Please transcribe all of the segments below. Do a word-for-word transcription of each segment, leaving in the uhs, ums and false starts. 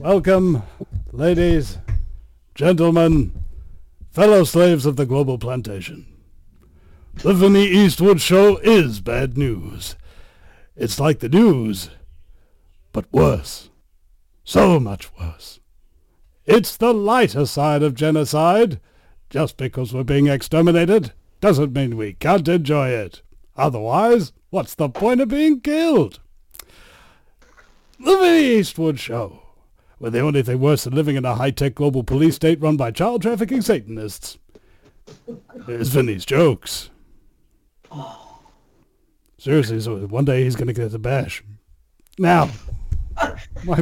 Welcome, ladies, gentlemen, fellow slaves of the global plantation. The Vinny Eastwood Show is bad news. It's like the news, but worse. So much worse. It's the lighter side of genocide. Just because we're being exterminated doesn't mean we can't enjoy it. Otherwise, what's the point of being killed? The Vinny Eastwood Show, where the only thing worse than living in a high-tech global police state run by child-trafficking Satanists is Vinny's jokes. Seriously, so one day he's going to get the bash. Now, my...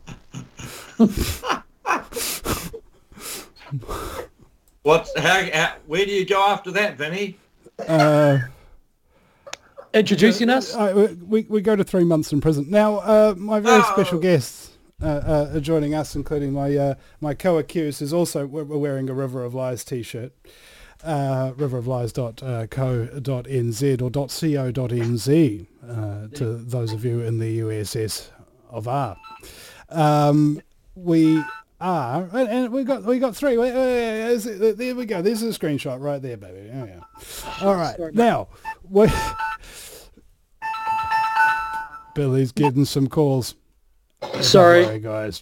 What's how, how? Where do you go after that, Vinny? Uh, Introducing us? Uh, we we go to three months in prison. Now, uh, my very Oh. special guests uh, uh, are joining us, including my uh, my co-accused, who's also we're wearing a River of Lies T-shirt. Uh, river of lies dot co dot n z or .co dot n z uh, to those of you in the U S S of R. Um, we are, and, and we got we got three. Wait, wait, wait, is it- there we go. There's a screenshot right there, baby. Oh, yeah. All right, now we. Billy's getting some calls. Sorry. Don't worry, guys.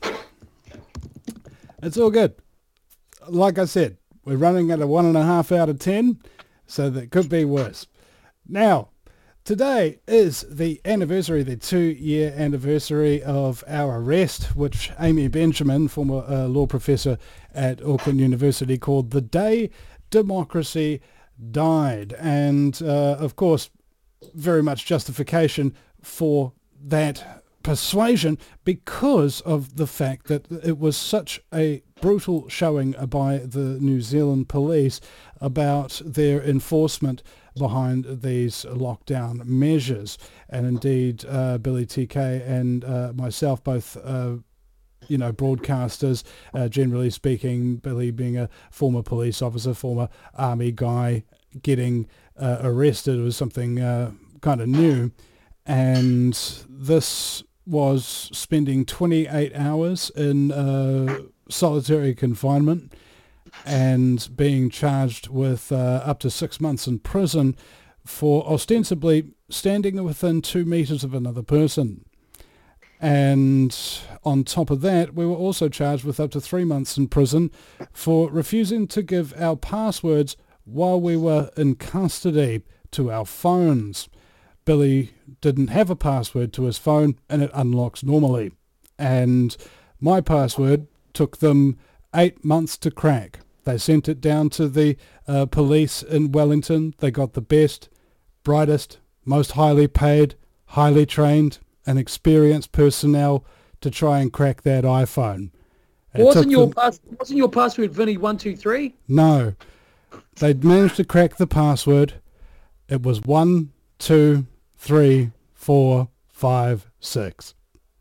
It's all good. Like I said, we're running at a one and a half out of ten, so that could be worse. Now, today is the anniversary, the two-year anniversary of our arrest, which Amy Benjamin, former uh, law professor at Auckland University, called The Day Democracy Died. And, uh, of course, very much justification for that persuasion because of the fact that it was such a brutal showing by the New Zealand police about their enforcement behind these lockdown measures. And indeed, uh, Billy T K and uh, myself, both uh, you know, broadcasters, uh, generally speaking, Billy being a former police officer, former army guy, getting uh, arrested was something uh, kind of new. And this was spending twenty-eight hours in uh, solitary confinement and being charged with uh, up to six months in prison for ostensibly standing within two meters of another person. And on top of that, we were also charged with up to three months in prison for refusing to give our passwords while we were in custody to our phones. Billy didn't have a password to his phone and it unlocks normally. And my password took them eight months to crack. They sent it down to the uh, police in Wellington. They got the best, brightest, most highly paid, highly trained and experienced personnel to try and crack that iPhone. It Wasn't took your them- pass, wasn't your password Vinny one two three? No. They'd managed to crack the password. It was one, two, three, four, five, six.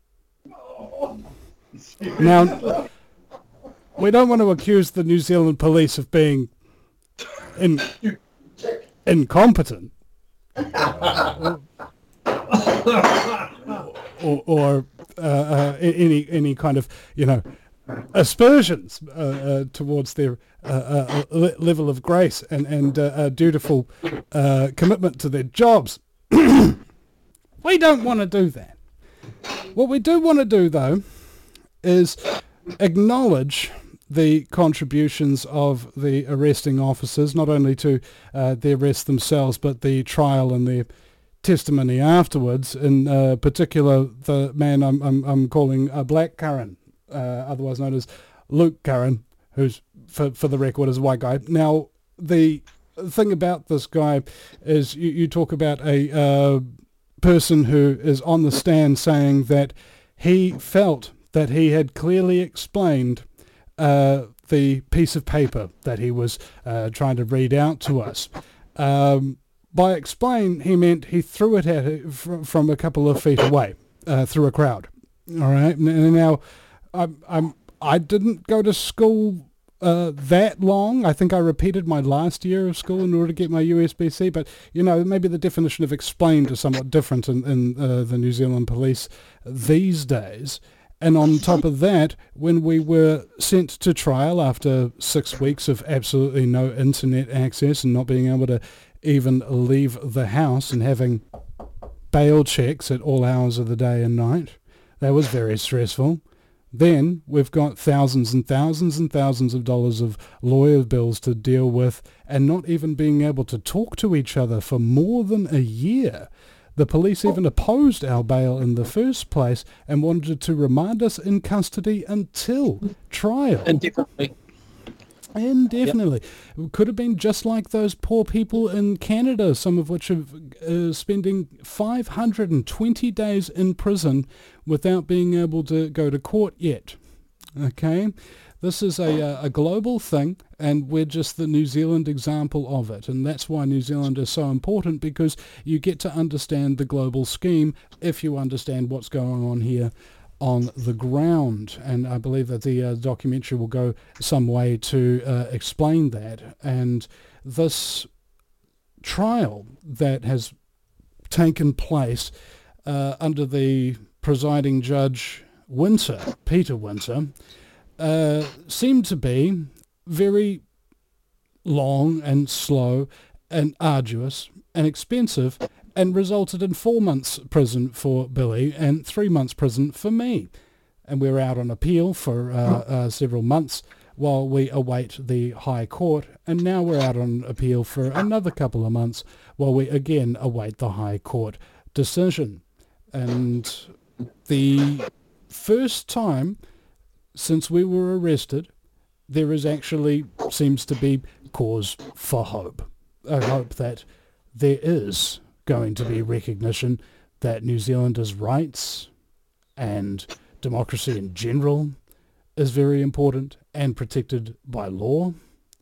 Now, we don't want to accuse the New Zealand police of being in, incompetent or, or uh, uh, any any kind of, you know, aspersions uh, uh, towards their uh, uh, le- level of grace and, and uh, uh, dutiful uh, commitment to their jobs. We don't want to do that. What we do want to do, though, is acknowledge the contributions of the arresting officers, not only to uh, the arrest themselves, but the trial and their testimony afterwards. In uh, particular, the man I'm, I'm, I'm calling uh, Black Curran, uh, otherwise known as Luke Curran, who's, for, for the record, is a white guy. Now, the thing about this guy is you, you talk about a uh, person who is on the stand saying that he felt that he had clearly explained uh, the piece of paper that he was uh, trying to read out to us. Um, by explain, he meant he threw it at it from, from a couple of feet away uh, through a crowd. All right. And now, I'm, I'm, I didn't go to school uh, that long. I think I repeated my last year of school in order to get my U S B C. But, you know, maybe the definition of explained is somewhat different in, in uh, the New Zealand police these days. And on top of that, when we were sent to trial after six weeks of absolutely no internet access and not being able to even leave the house and having bail checks at all hours of the day and night, that was very stressful. Then we've got thousands and thousands and thousands of dollars of lawyer bills to deal with and not even being able to talk to each other for more than a year. The police even opposed our bail in the first place and wanted to remand us in custody until trial. Indefinitely. Indefinitely. Yep. It could have been just like those poor people in Canada, some of which are uh, spending five hundred twenty days in prison without being able to go to court yet. Okay? This is a, a global thing, and we're just the New Zealand example of it. And that's why New Zealand is so important, because you get to understand the global scheme if you understand what's going on here on the ground. And I believe that the uh, documentary will go some way to uh, explain that. And this trial that has taken place uh, under the presiding judge, Winter, Peter Winter, uh, seemed to be very long and slow and arduous and expensive, and resulted in four months prison for Billy and three months prison for me. And we're out on appeal for uh, uh, several months while we await the High Court, and now we're out on appeal for another couple of months while we again await the High Court decision. And the first time since we were arrested, there is actually seems to be cause for hope. I hope that there is going to be recognition that New Zealanders' rights and democracy in general is very important and protected by law.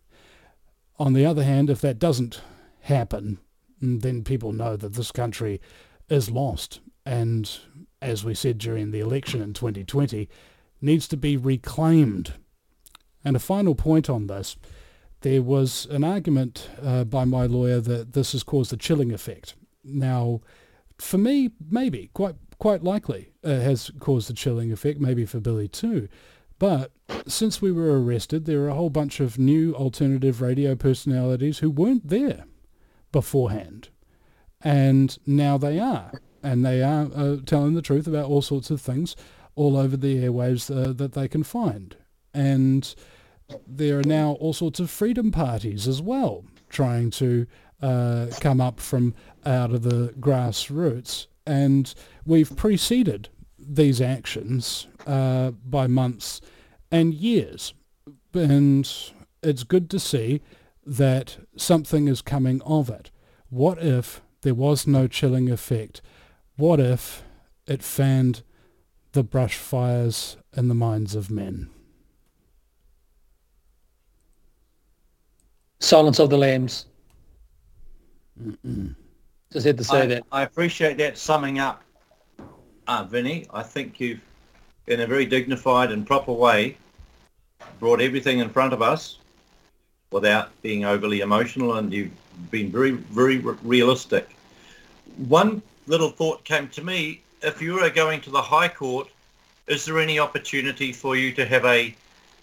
On the other hand, if that doesn't happen, then people know that this country is lost, and as we said during the election in twenty twenty, needs to be reclaimed. And a final point on this, there was an argument uh, by my lawyer that this has caused a chilling effect. Now, for me, maybe, quite quite likely, uh, has caused a chilling effect, maybe for Billy too. But since we were arrested, there are a whole bunch of new alternative radio personalities who weren't there beforehand. And now they are. And they are uh, telling the truth about all sorts of things all over the airwaves uh, that they can find. And there are now all sorts of freedom parties as well, trying to uh, come up from out of the grassroots. And we've preceded these actions uh, by months and years. And it's good to see that something is coming of it. What if there was no chilling effect? What if it fanned the brush fires in the minds of men? Silence of the Lambs. Mm-mm. Just had to say I, that. I appreciate that summing up, uh, Vinny. I think you've, in a very dignified and proper way, brought everything in front of us without being overly emotional, and you've been very, very realistic. One little thought came to me. If you were going to the High Court, is there any opportunity for you to have a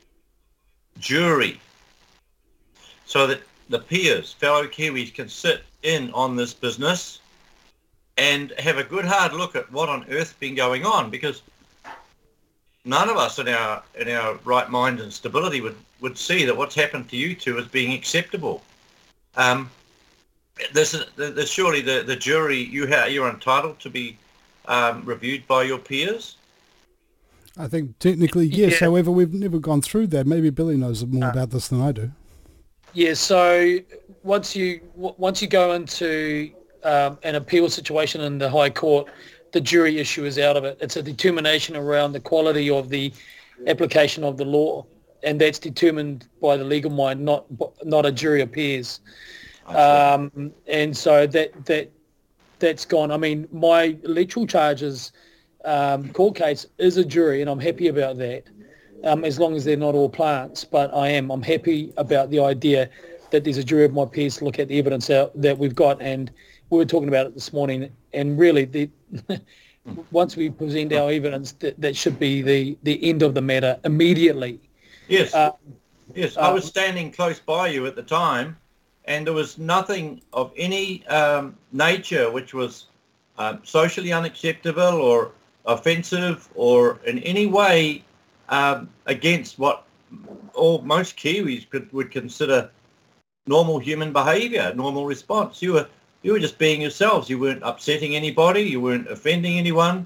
jury so that the peers, fellow Kiwis, can sit in on this business and have a good hard look at what on earth's been going on? Because none of us in our in our right mind and stability would, would see that what's happened to you two as being acceptable. Um, this is this, surely the, the jury, you ha- you're entitled to be um, reviewed by your peers? I think technically yes. Yeah. However, we've never gone through that. Maybe Billy knows more about this than I do. Yeah, so once you w- once you go into um, an appeal situation in the High Court, the jury issue is out of it. It's a determination around the quality of the application of the law, and that's determined by the legal mind, not not a jury of peers. Um, and so that that that's gone. I mean, my electoral charges um, court case is a jury, and I'm happy about that. Um, as long as they're not all plants, but I am. I'm happy about the idea that there's a jury of my peers to look at the evidence out, that we've got, and we were talking about it this morning, and really the once we present our evidence, that, that should be the, the end of the matter immediately. Yes, Um, yes. I was um, standing close by you at the time, and there was nothing of any um, nature which was um, socially unacceptable or offensive or in any way um, against what all most Kiwis could, would consider normal human behaviour, normal response. You were you were just being yourselves. You weren't upsetting anybody. You weren't offending anyone.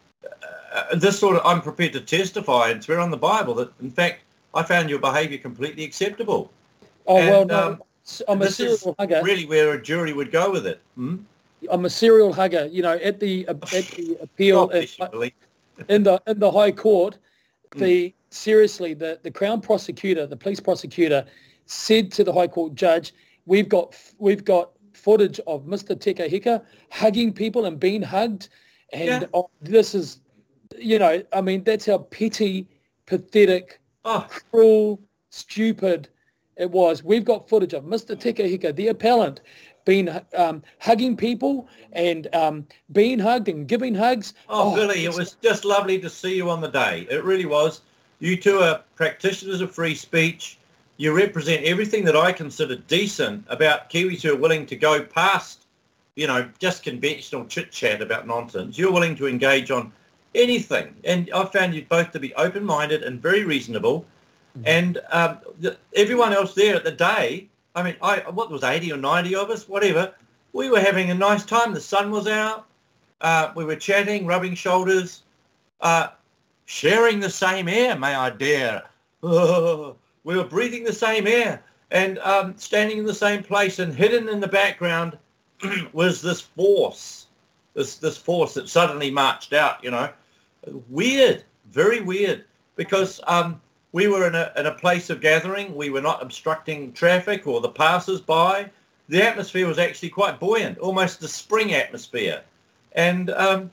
Uh, this sort of, I'm prepared to testify and swear on the Bible that, in fact, I found your behaviour completely acceptable. oh, And, well, no, um, I'm a this is serial hugger. really where a jury would go with it. Hmm? I'm a serial hugger. You know, at the, at the appeal God in, bless you, Billy. in the in the High Court, the seriously, the, the Crown prosecutor, the police prosecutor, said to the High Court judge, "We've got we've got footage of Mister Tekahika hugging people and being hugged, and Yeah. oh, this is, you know, I mean, that's how petty, pathetic, Oh, cruel, stupid it was. We've got footage of Mister Tekahika, the appellant, being um, hugging people and um, being hugged and giving hugs. oh, Billy, it it's- was just lovely to see you on the day. It really was. You two are practitioners of free speech. You represent everything that I consider decent about Kiwis who are willing to go past, you know, just conventional chit-chat about nonsense. You're willing to engage on anything. And I found you both to be open-minded and very reasonable. And um, the, everyone else there at the day, I mean, I what was eighty or ninety of us, whatever, we were having a nice time. The sun was out. Uh, we were chatting, rubbing shoulders, uh, sharing the same air, may I dare. Oh, we were breathing the same air and um, standing in the same place, and hidden in the background was this force, this this force that suddenly marched out, you know. Weird, very weird, because um, we were in a, in a place of gathering. We were not obstructing traffic or the passers-by. The atmosphere was actually quite buoyant, almost a spring atmosphere. And um,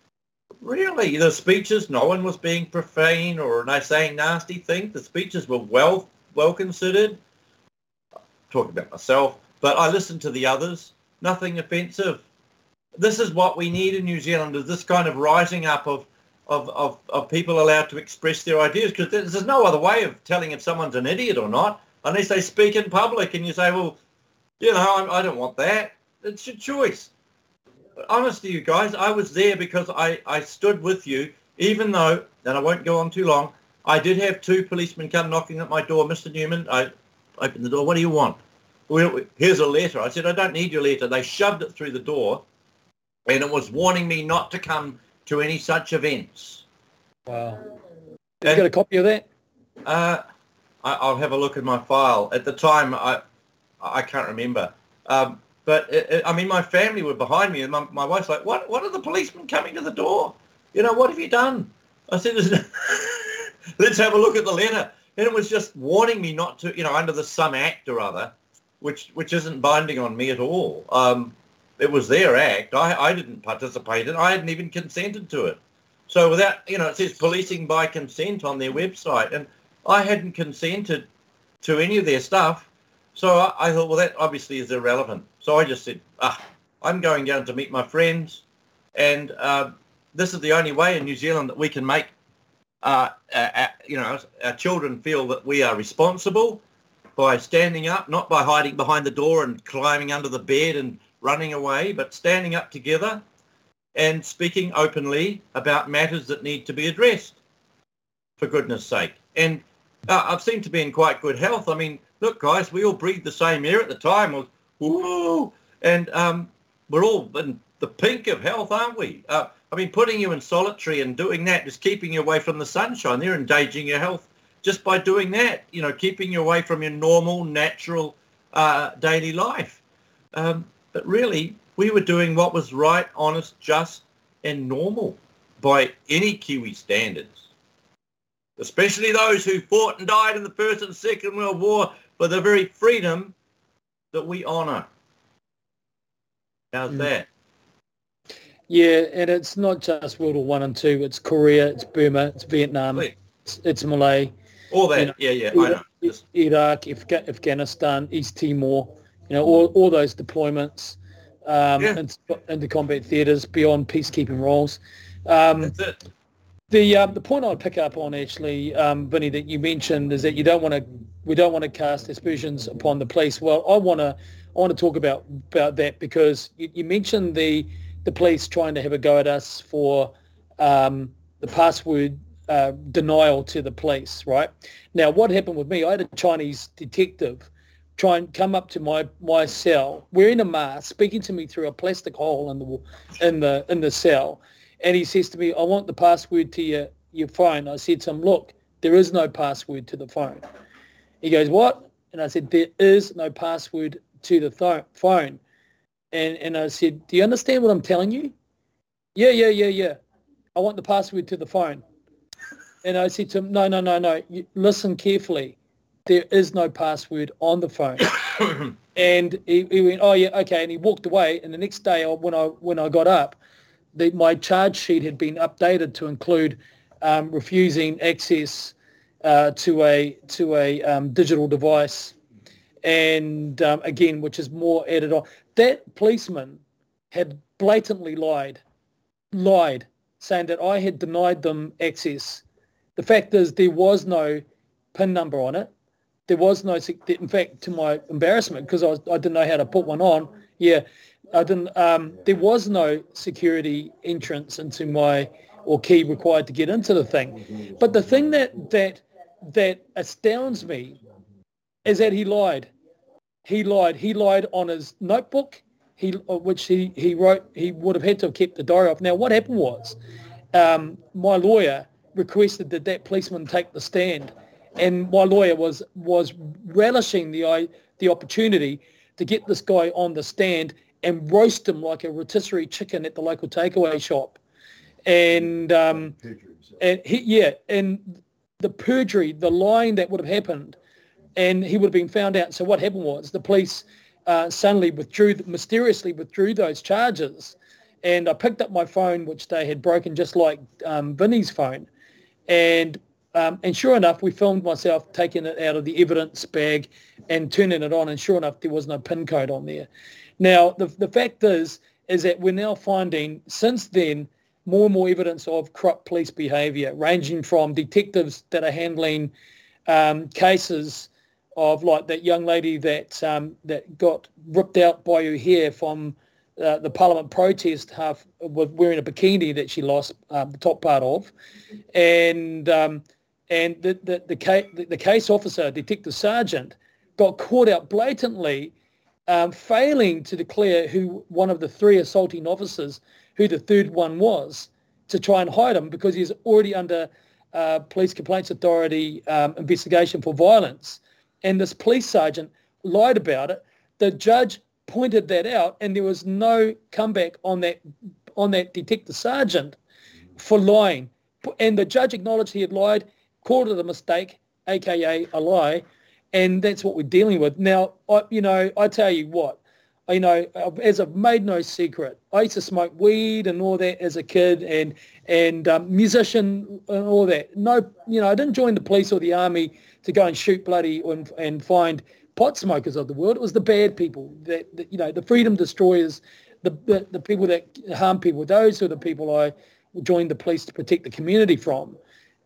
really, the speeches, no one was being profane or saying nasty things. The speeches were well well considered. Talking about myself, but I listened to the others. Nothing offensive. This is what we need in New Zealand, is this kind of rising up of of, of, of people allowed to express their ideas, because there's, there's no other way of telling if someone's an idiot or not, unless they speak in public and you say, well, you know, I, I don't want that. It's your choice. But honestly, you guys, I was there because I, I stood with you, even though, and I won't go on too long, I did have two policemen come knocking at my door. Mister Newman, I opened the door. What do you want? Well, here's a letter. I said, I don't need your letter. They shoved it through the door, and it was warning me not to come to any such events. Wow. You got a copy of that? Uh, I, I'll have a look at my file. At the time, I I can't remember. Um, but, it, it, I mean, my family were behind me, and my, my wife's like, what What are the policemen coming to the door? You know, what have you done? I said, let's have a look at the letter. And it was just warning me not to, you know, under the some act or other, which which isn't binding on me at all. Um, it was their act. I, I didn't participate in it. I hadn't even consented to it. So without, you know, it says policing by consent on their website, and I hadn't consented to any of their stuff. So I, I thought, well, that obviously is irrelevant. So I just said, ah, I'm going down to meet my friends, and uh, this is the only way in New Zealand that we can make, uh, uh, uh, you know, our children feel that we are responsible, by standing up, not by hiding behind the door and climbing under the bed and running away, but standing up together and speaking openly about matters that need to be addressed, for goodness sake. And uh, I've seemed to be in quite good health. I mean, look, guys, we all breathed the same air at the time. It was, woo, and um, we're all in the pink of health, aren't we? Uh, I mean, putting you in solitary and doing that is keeping you away from the sunshine. They're endangering your health just by doing that, you know, keeping you away from your normal, natural uh, daily life. Um, but really, we were doing what was right, honest, just, and normal by any Kiwi standards, especially those who fought and died in the First and Second World War for the very freedom that we honour. How's mm. that? Yeah, and it's not just World War One and Two. It's Korea, it's Burma, it's Vietnam, it's, it's Malay. All that, you know, yeah, yeah, I know. Iraq, Iraq Afga- Afghanistan, East Timor, you know, all, all those deployments um, yeah. into, into combat theatres beyond peacekeeping roles. Um, That's it. The um, the point I'd pick up on actually, um, Vinny, that you mentioned is that you don't want to we don't want to cast aspersions upon the police. Well, I want to I want to talk about about that because you, you mentioned the the police trying to have a go at us for um, the password uh, denial to the police, right? Now, what happened with me? I had a Chinese detective try and come up to my, my cell wearing a mask, speaking to me through a plastic hole in the in the in the cell. And he says to me, I want the password to your, your phone. I said to him, look, there is no password to the phone. He goes, what? And I said, there is no password to the th- phone. And and I said, do you understand what I'm telling you? Yeah, yeah, yeah, yeah. I want the password to the phone. And I said to him, no, no, no, no. You, listen carefully. There is no password on the phone. And he, he went, oh, yeah, okay. And he walked away. And the next day when I when I got up, The, my charge sheet had been updated to include um, refusing access uh, to a to a um, digital device, and um, again, which is more added on. That policeman had blatantly lied, lied, saying that I had denied them access. The fact is, there was no PIN number on it. There was no, in fact, to my embarrassment, because I, was, I didn't know how to put one on. Yeah. I didn't. Um, there was no security entrance into my or key required to get into the thing. But the thing that that that astounds me is that he lied. He lied. He lied on his notebook. He which he, he wrote. He would have had to have kept the diary off. Now, what happened was, um, my lawyer requested that that policeman take the stand, and my lawyer was was relishing the the opportunity to get this guy on the stand and roast him like a rotisserie chicken at the local takeaway shop. And, um, and he, yeah, and the perjury, the lying that would have happened, and he would have been found out. So what happened was the police uh, suddenly withdrew, mysteriously withdrew those charges. And I picked up my phone, which they had broken just like um, Vinny's phone. And um, and sure enough, we filmed myself taking it out of the evidence bag and turning it on. And sure enough, there was no PIN code on there. Now, the the fact is, is that we're now finding, since then, more and more evidence of corrupt police behaviour, ranging from detectives that are handling um, cases of like that young lady that um, that got ripped out by her hair from uh, the Parliament protest, half with wearing a bikini that she lost um, the top part of, and um, and the the the case, the, the case officer, detective sergeant, got caught out blatantly. Um, failing to declare who one of the three assaulting officers, who the third one was, to try and hide him because he's already under uh, Police Complaints Authority um, investigation for violence. And this police sergeant lied about it. The judge pointed that out, and there was no comeback on that on that detective sergeant for lying. And the judge acknowledged he had lied, called it a mistake, aka a lie. And that's what we're dealing with. Now, I, you know, I tell you what, you know, as I've made no secret, I used to smoke weed and all that as a kid, and and um, musician and all that. No, you know, I didn't join the police or the army to go and shoot bloody and, and find pot smokers of the world. It was the bad people, that, that you know, the freedom destroyers, the, the the people that harm people. Those are the people I joined the police to protect the community from.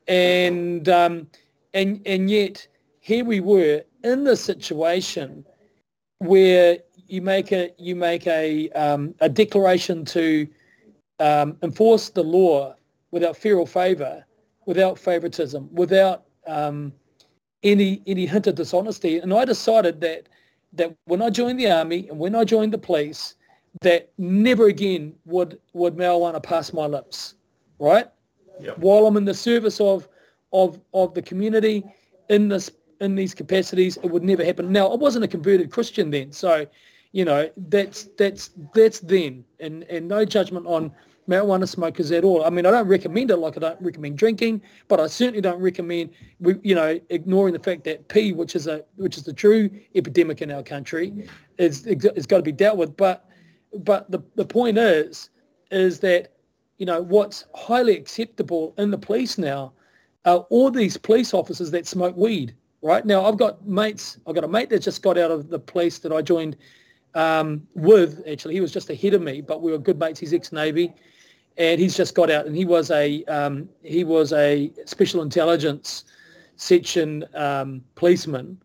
And um, and and yet, here we were in this situation where you make a you make a um, a declaration to um, enforce the law without fear or favour, without favouritism, without um, any any hint of dishonesty. And I decided that that when I joined the army and when I joined the police, that never again would would marijuana pass my lips, right? Yep. While I'm in the service of of of the community in this. in these capacities, it would never happen. Now, I wasn't a converted Christian then, so, you know, that's that's that's then, and, and no judgment on marijuana smokers at all. I mean, I don't recommend it like I don't recommend drinking, but I certainly don't recommend, you know, ignoring the fact that P, which is a which is the true epidemic in our country, is is got to be dealt with. But but the the point is, is that, you know, what's highly acceptable in the police now are all these police officers that smoke weed. Right now, I've got mates. I've got a mate that just got out of the police that I joined um, with. Actually, he was just ahead of me, but we were good mates. He's ex-Navy, and he's just got out, and he was a um, he was a special intelligence section um, policeman,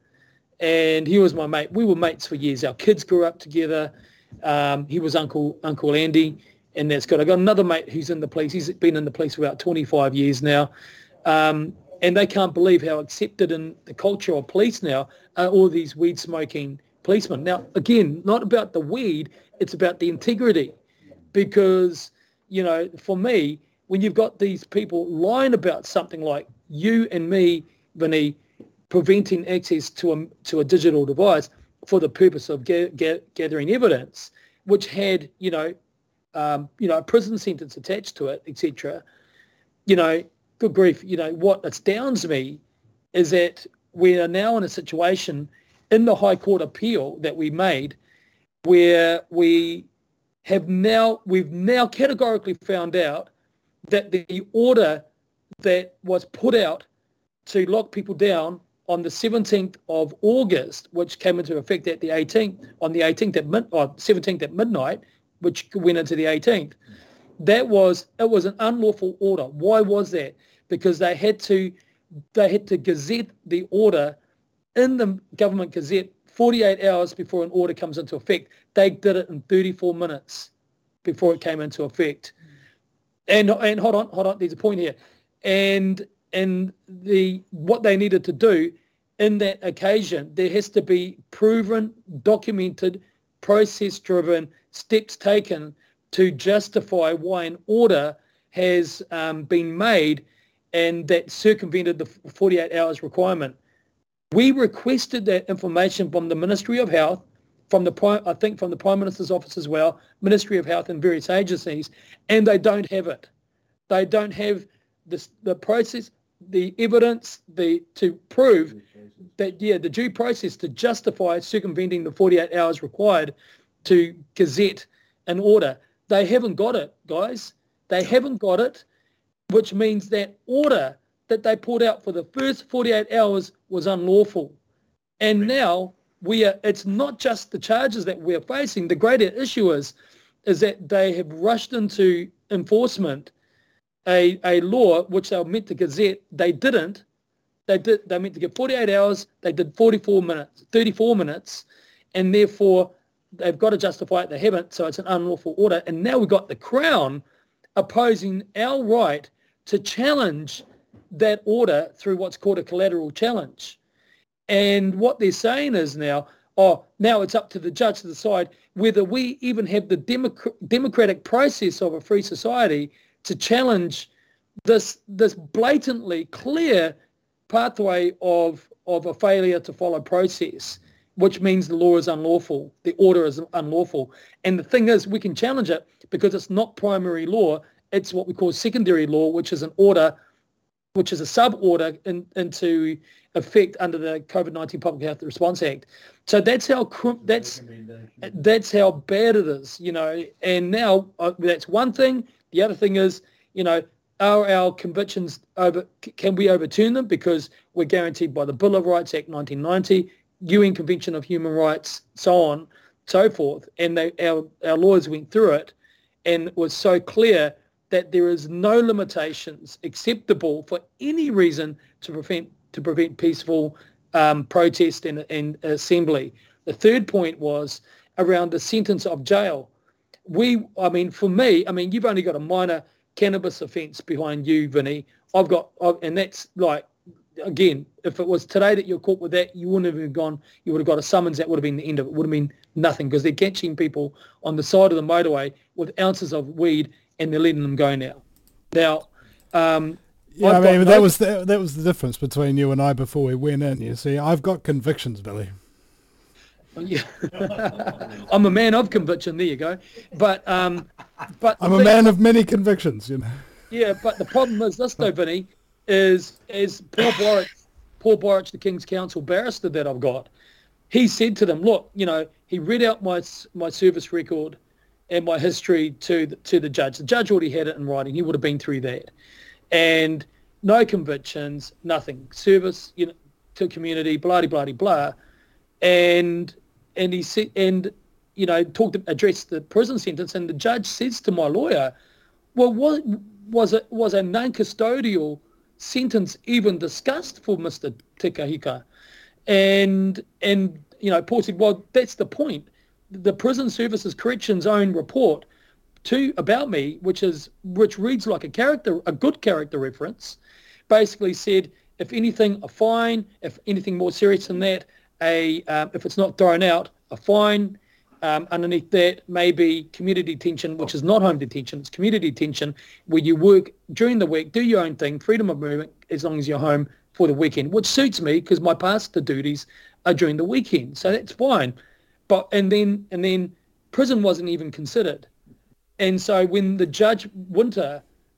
and he was my mate. We were mates for years. Our kids grew up together. Um, he was Uncle Uncle Andy, and that's good. I got another mate who's in the police. He's been in the police for about twenty-five years now, um, and they can't believe how accepted in the culture of police now are all these weed smoking policemen. Now, again, not about the weed, it's about the integrity, because, you know, for me, when you've got these people lying about something like you and me, Vinny, preventing access to a, to a digital device for the purpose of ga- ga- gathering evidence, which had, you know, um, you know, a prison sentence attached to it, et cetera, you know, good grief, you know, what astounds me is that we are now in a situation in the High Court appeal that we made where we have now, we've now categorically found out that the order that was put out to lock people down on the seventeenth of August, which came into effect at the eighteenth, on the eighteenth at mid, or seventeenth at midnight, which went into the eighteenth, that was, it was an unlawful order. Why was that? Because they had to, they had to gazette the order in the government gazette forty-eight hours before an order comes into effect. They did it in thirty-four minutes before it came into effect. And and hold on, hold on, there's a point here. And and the what they needed to do in that occasion, there has to be proven, documented, process-driven steps taken to justify why an order has um, been made and that circumvented the forty-eight hours requirement. We requested that information from the Ministry of Health, from the Prime, I think from the Prime Minister's office as well, Ministry of Health and various agencies, and they don't have it. They don't have this, the process, the evidence, the to prove that, yeah, the due process to justify circumventing the forty-eight hours required to gazette an order. They haven't got it, guys. They haven't got it, which means that order that they pulled out for the first forty-eight hours was unlawful. And right. now we are, it's not just the charges that we're facing. The greater issue is, is that they have rushed into enforcement a, a law which they were meant to gazette. They didn't. They did. They meant to give forty-eight hours. They did forty-four minutes, thirty-four minutes, and therefore they've got to justify it. They haven't, so it's an unlawful order. And now we've got the Crown opposing our right to challenge that order through what's called a collateral challenge. And what they're saying is now, oh, now it's up to the judge to decide whether we even have the democ- democratic process of a free society to challenge this this blatantly clear pathway of of a failure to follow process, which means the law is unlawful, the order is unlawful. And the thing is, we can challenge it because it's not primary law, it's what we call secondary law, which is an order, which is a sub-order in, into effect under the COVID nineteen Public Health Response Act. So that's how that's that's how bad it is, you know. And now uh, that's one thing. The other thing is, you know, are our convictions over? Can we overturn them because we're guaranteed by the Bill of Rights Act nineteen ninety, U N Convention of Human Rights, so on, so forth. And they, our our lawyers went through it, and it was so clear that there is no limitations acceptable for any reason to prevent to prevent peaceful um, protest and, and assembly. The third point was around the sentence of jail. We, I mean, for me, I mean, you've only got a minor cannabis offence behind you, Vinny. I've got, I've, and that's like, again, if it was today that you're caught with that, you wouldn't have gone, you would have got a summons. That would have been the end of it. It would have been nothing because they're catching people on the side of the motorway with ounces of weed and they're letting them go now. Now, um, yeah, I've I mean, got that no- was the, that was the difference between you and I before we went in. You see, I've got convictions, Billy. Yeah. I'm a man of conviction. There you go. But um, but the I'm a thing- man of many convictions, you know. Yeah, but the problem is this, though, Vinny, is is Paul Borich, Paul Borich, the King's Counsel barrister that I've got. He said to them, look, you know, he read out my my service record and my history to the, to the judge. The judge already had it in writing. He would have been through that, and no convictions, nothing. Service, you know, to community, blah blah blah blah, and and he said, and you know, talked addressed the prison sentence, and the judge says to my lawyer, Well, was, was, it, was a non-custodial sentence even discussed for Mister Tikahika? And, and you know, Paul said, well, that's the point. The Prison Services Corrections own report to about me, which is which reads like a character, a good character reference, basically said, if anything, a fine. If anything more serious than that, a um, if it's not thrown out, a fine. Um, underneath that, maybe community detention, which is not home detention, it's community detention, where you work during the week, do your own thing, freedom of movement, as long as you're home for the weekend, which suits me because my pastor duties are during the weekend, so that's fine. But and then and then prison wasn't even considered, and so when the judge Winter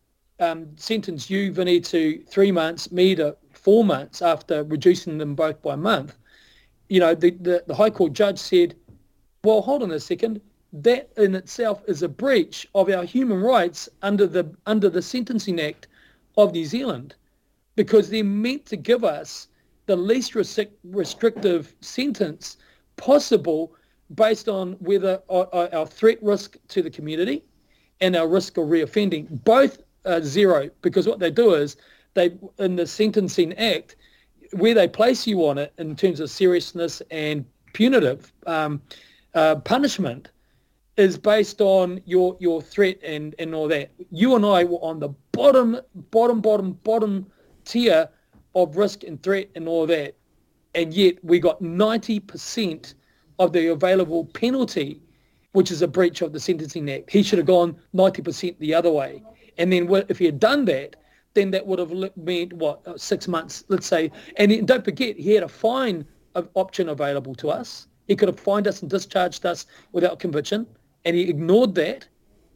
um, sentenced you, Vinny, to three months, me to four months after reducing them both by a month, you know, the the, the High Court judge said, well, hold on a second. That in itself is a breach of our human rights under the under the Sentencing Act of New Zealand, because they're meant to give us the least restric- restrictive sentence possible based on whether our, our threat risk to the community and our risk of reoffending. Both are zero, because what they do is they, in the Sentencing Act, where they place you on it in terms of seriousness and punitive um, Uh, punishment is based on your your threat and, and all that. You and I were on the bottom, bottom, bottom, bottom tier of risk and threat and all that, and yet we got ninety percent of the available penalty, which is a breach of the Sentencing Act. He should have gone ninety percent the other way. And then if he had done that, then that would have meant, what, six months, let's say. And then, don't forget, he had a fine option available to us. He could have fined us and discharged us without conviction, and he ignored that.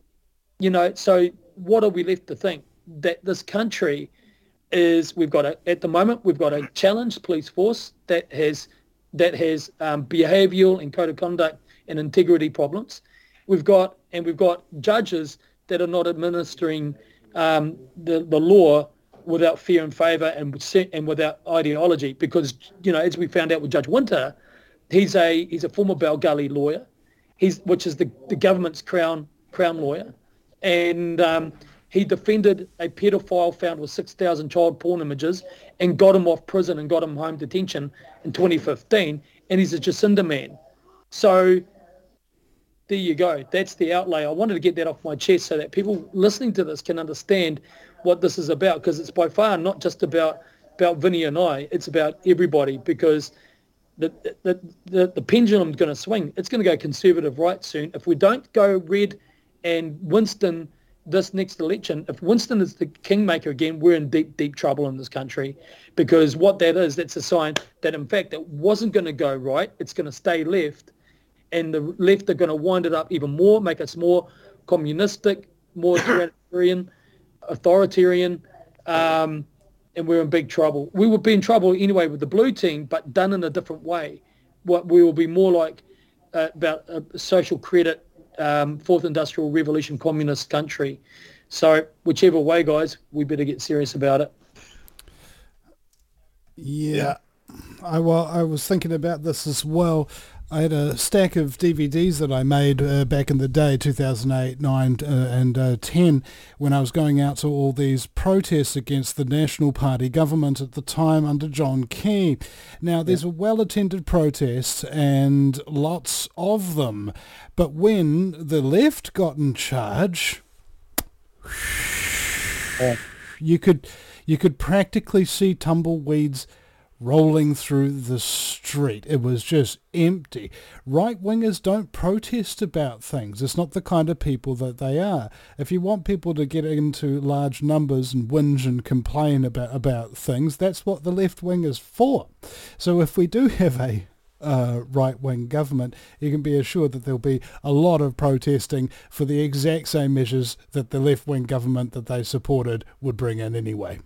You know, so what are we left to think? That this country is, we've got a, at the moment, we've got a challenged police force that has that has um, behavioural and code of conduct and integrity problems. We've got, and we've got judges that are not administering um, the, the law without fear and favour and, and without ideology, because, you know, as we found out with Judge Winter, He's a he's a former Bell Gully lawyer, he's which is the, the government's crown crown lawyer, and um, he defended a paedophile found with six thousand child porn images and got him off prison and got him home detention in twenty fifteen, and he's a Jacinda man. So there you go. That's the outlay. I wanted to get that off my chest so that people listening to this can understand what this is about, because it's by far not just about about Vinny and I. It's about everybody, because The, the, the, the pendulum's going to swing. It's going to go conservative right soon. If we don't go red and Winston this next election, if Winston is the kingmaker again, we're in deep, deep trouble in this country, because what that is, that's a sign that, in fact, it wasn't going to go right. It's going to stay left, and the left are going to wind it up even more, make us more communistic, more authoritarian, authoritarian, um, and we're in big trouble. We would be in trouble anyway with the blue team, but done in a different way. What we will be more like uh, about a social credit, um, fourth industrial revolution, communist country. So whichever way, guys, we better get serious about it. Yeah, I well, I was thinking about this as well. I had a stack of D V Ds that I made uh, back in the day, two thousand eight, nine, uh, and uh, ten, when I was going out to all these protests against the National Party government at the time under John Key. Now, these yeah. were well-attended protests and lots of them, but when the left got in charge, yeah. you could you could practically see tumbleweeds rolling through the street. It was just empty. Right-wingers don't protest about things. It's not the kind of people that they are. If you want people to get into large numbers and whinge and complain about, about things, that's what the left wing is for. So if we do have a uh, right-wing government, you can be assured that there'll be a lot of protesting for the exact same measures that the left-wing government that they supported would bring in anyway.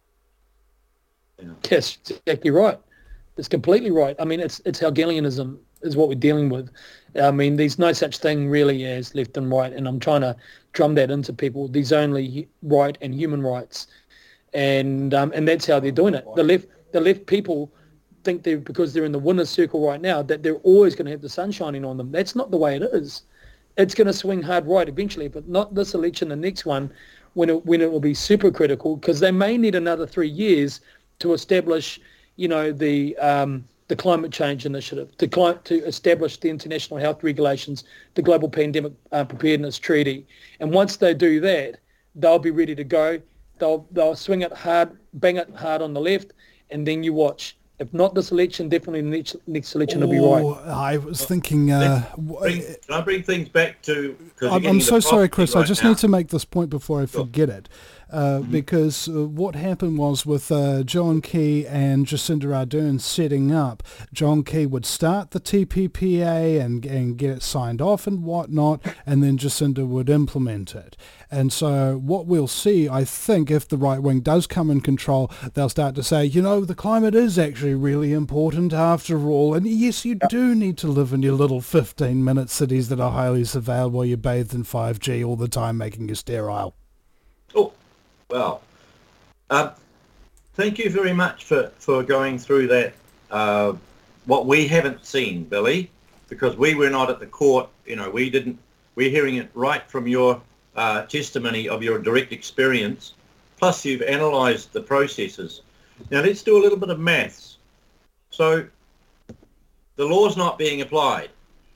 Yes, exactly right. It's completely right. I mean, it's it's Hegelianism is what we're dealing with. I mean, there's no such thing really as left and right, and I'm trying to drum that into people. There's only right and human rights, and um, and that's how they're doing it. The left, the left people think they because they're in the winner's circle right now that they're always going to have the sun shining on them. That's not the way it is. it's going to swing hard right eventually, but not this election, the next one, when it, when it will be super critical, because they may need another three years to establish, you know, the um, the climate change initiative, to cli- to establish the international health regulations, the global pandemic uh, preparedness treaty, and once they do that, they'll be ready to go. They'll they'll swing it hard, bang it hard on the left, and then you watch. If not this election, definitely the next, next election oh, will be right. I was thinking... Uh, bring, can I bring things back to... I'm, I'm so sorry, Chris. Right I just now. need to make this point before I Sure. forget it. Uh, mm-hmm. Because uh, what happened was with uh, John Key and Jacinda Ardern setting up, John Key would start the T P P A and, and get it signed off and whatnot, and then Jacinda would implement it. And so what we'll see, I think, if the right wing does come in control, they'll start to say, you know, the climate is actually really important after all. And yes, you do need to live in your little fifteen-minute cities that are highly surveilled while you're bathed in five G all the time, making you sterile. Oh, well, um, thank you very much for, for going through that, uh, what we haven't seen, Billy, because we were not at the court. You know, we didn't, we're hearing it right from your uh, testimony of your direct experience, plus you've analysed the processes. Now let's do a little bit of maths. So the law's not being applied,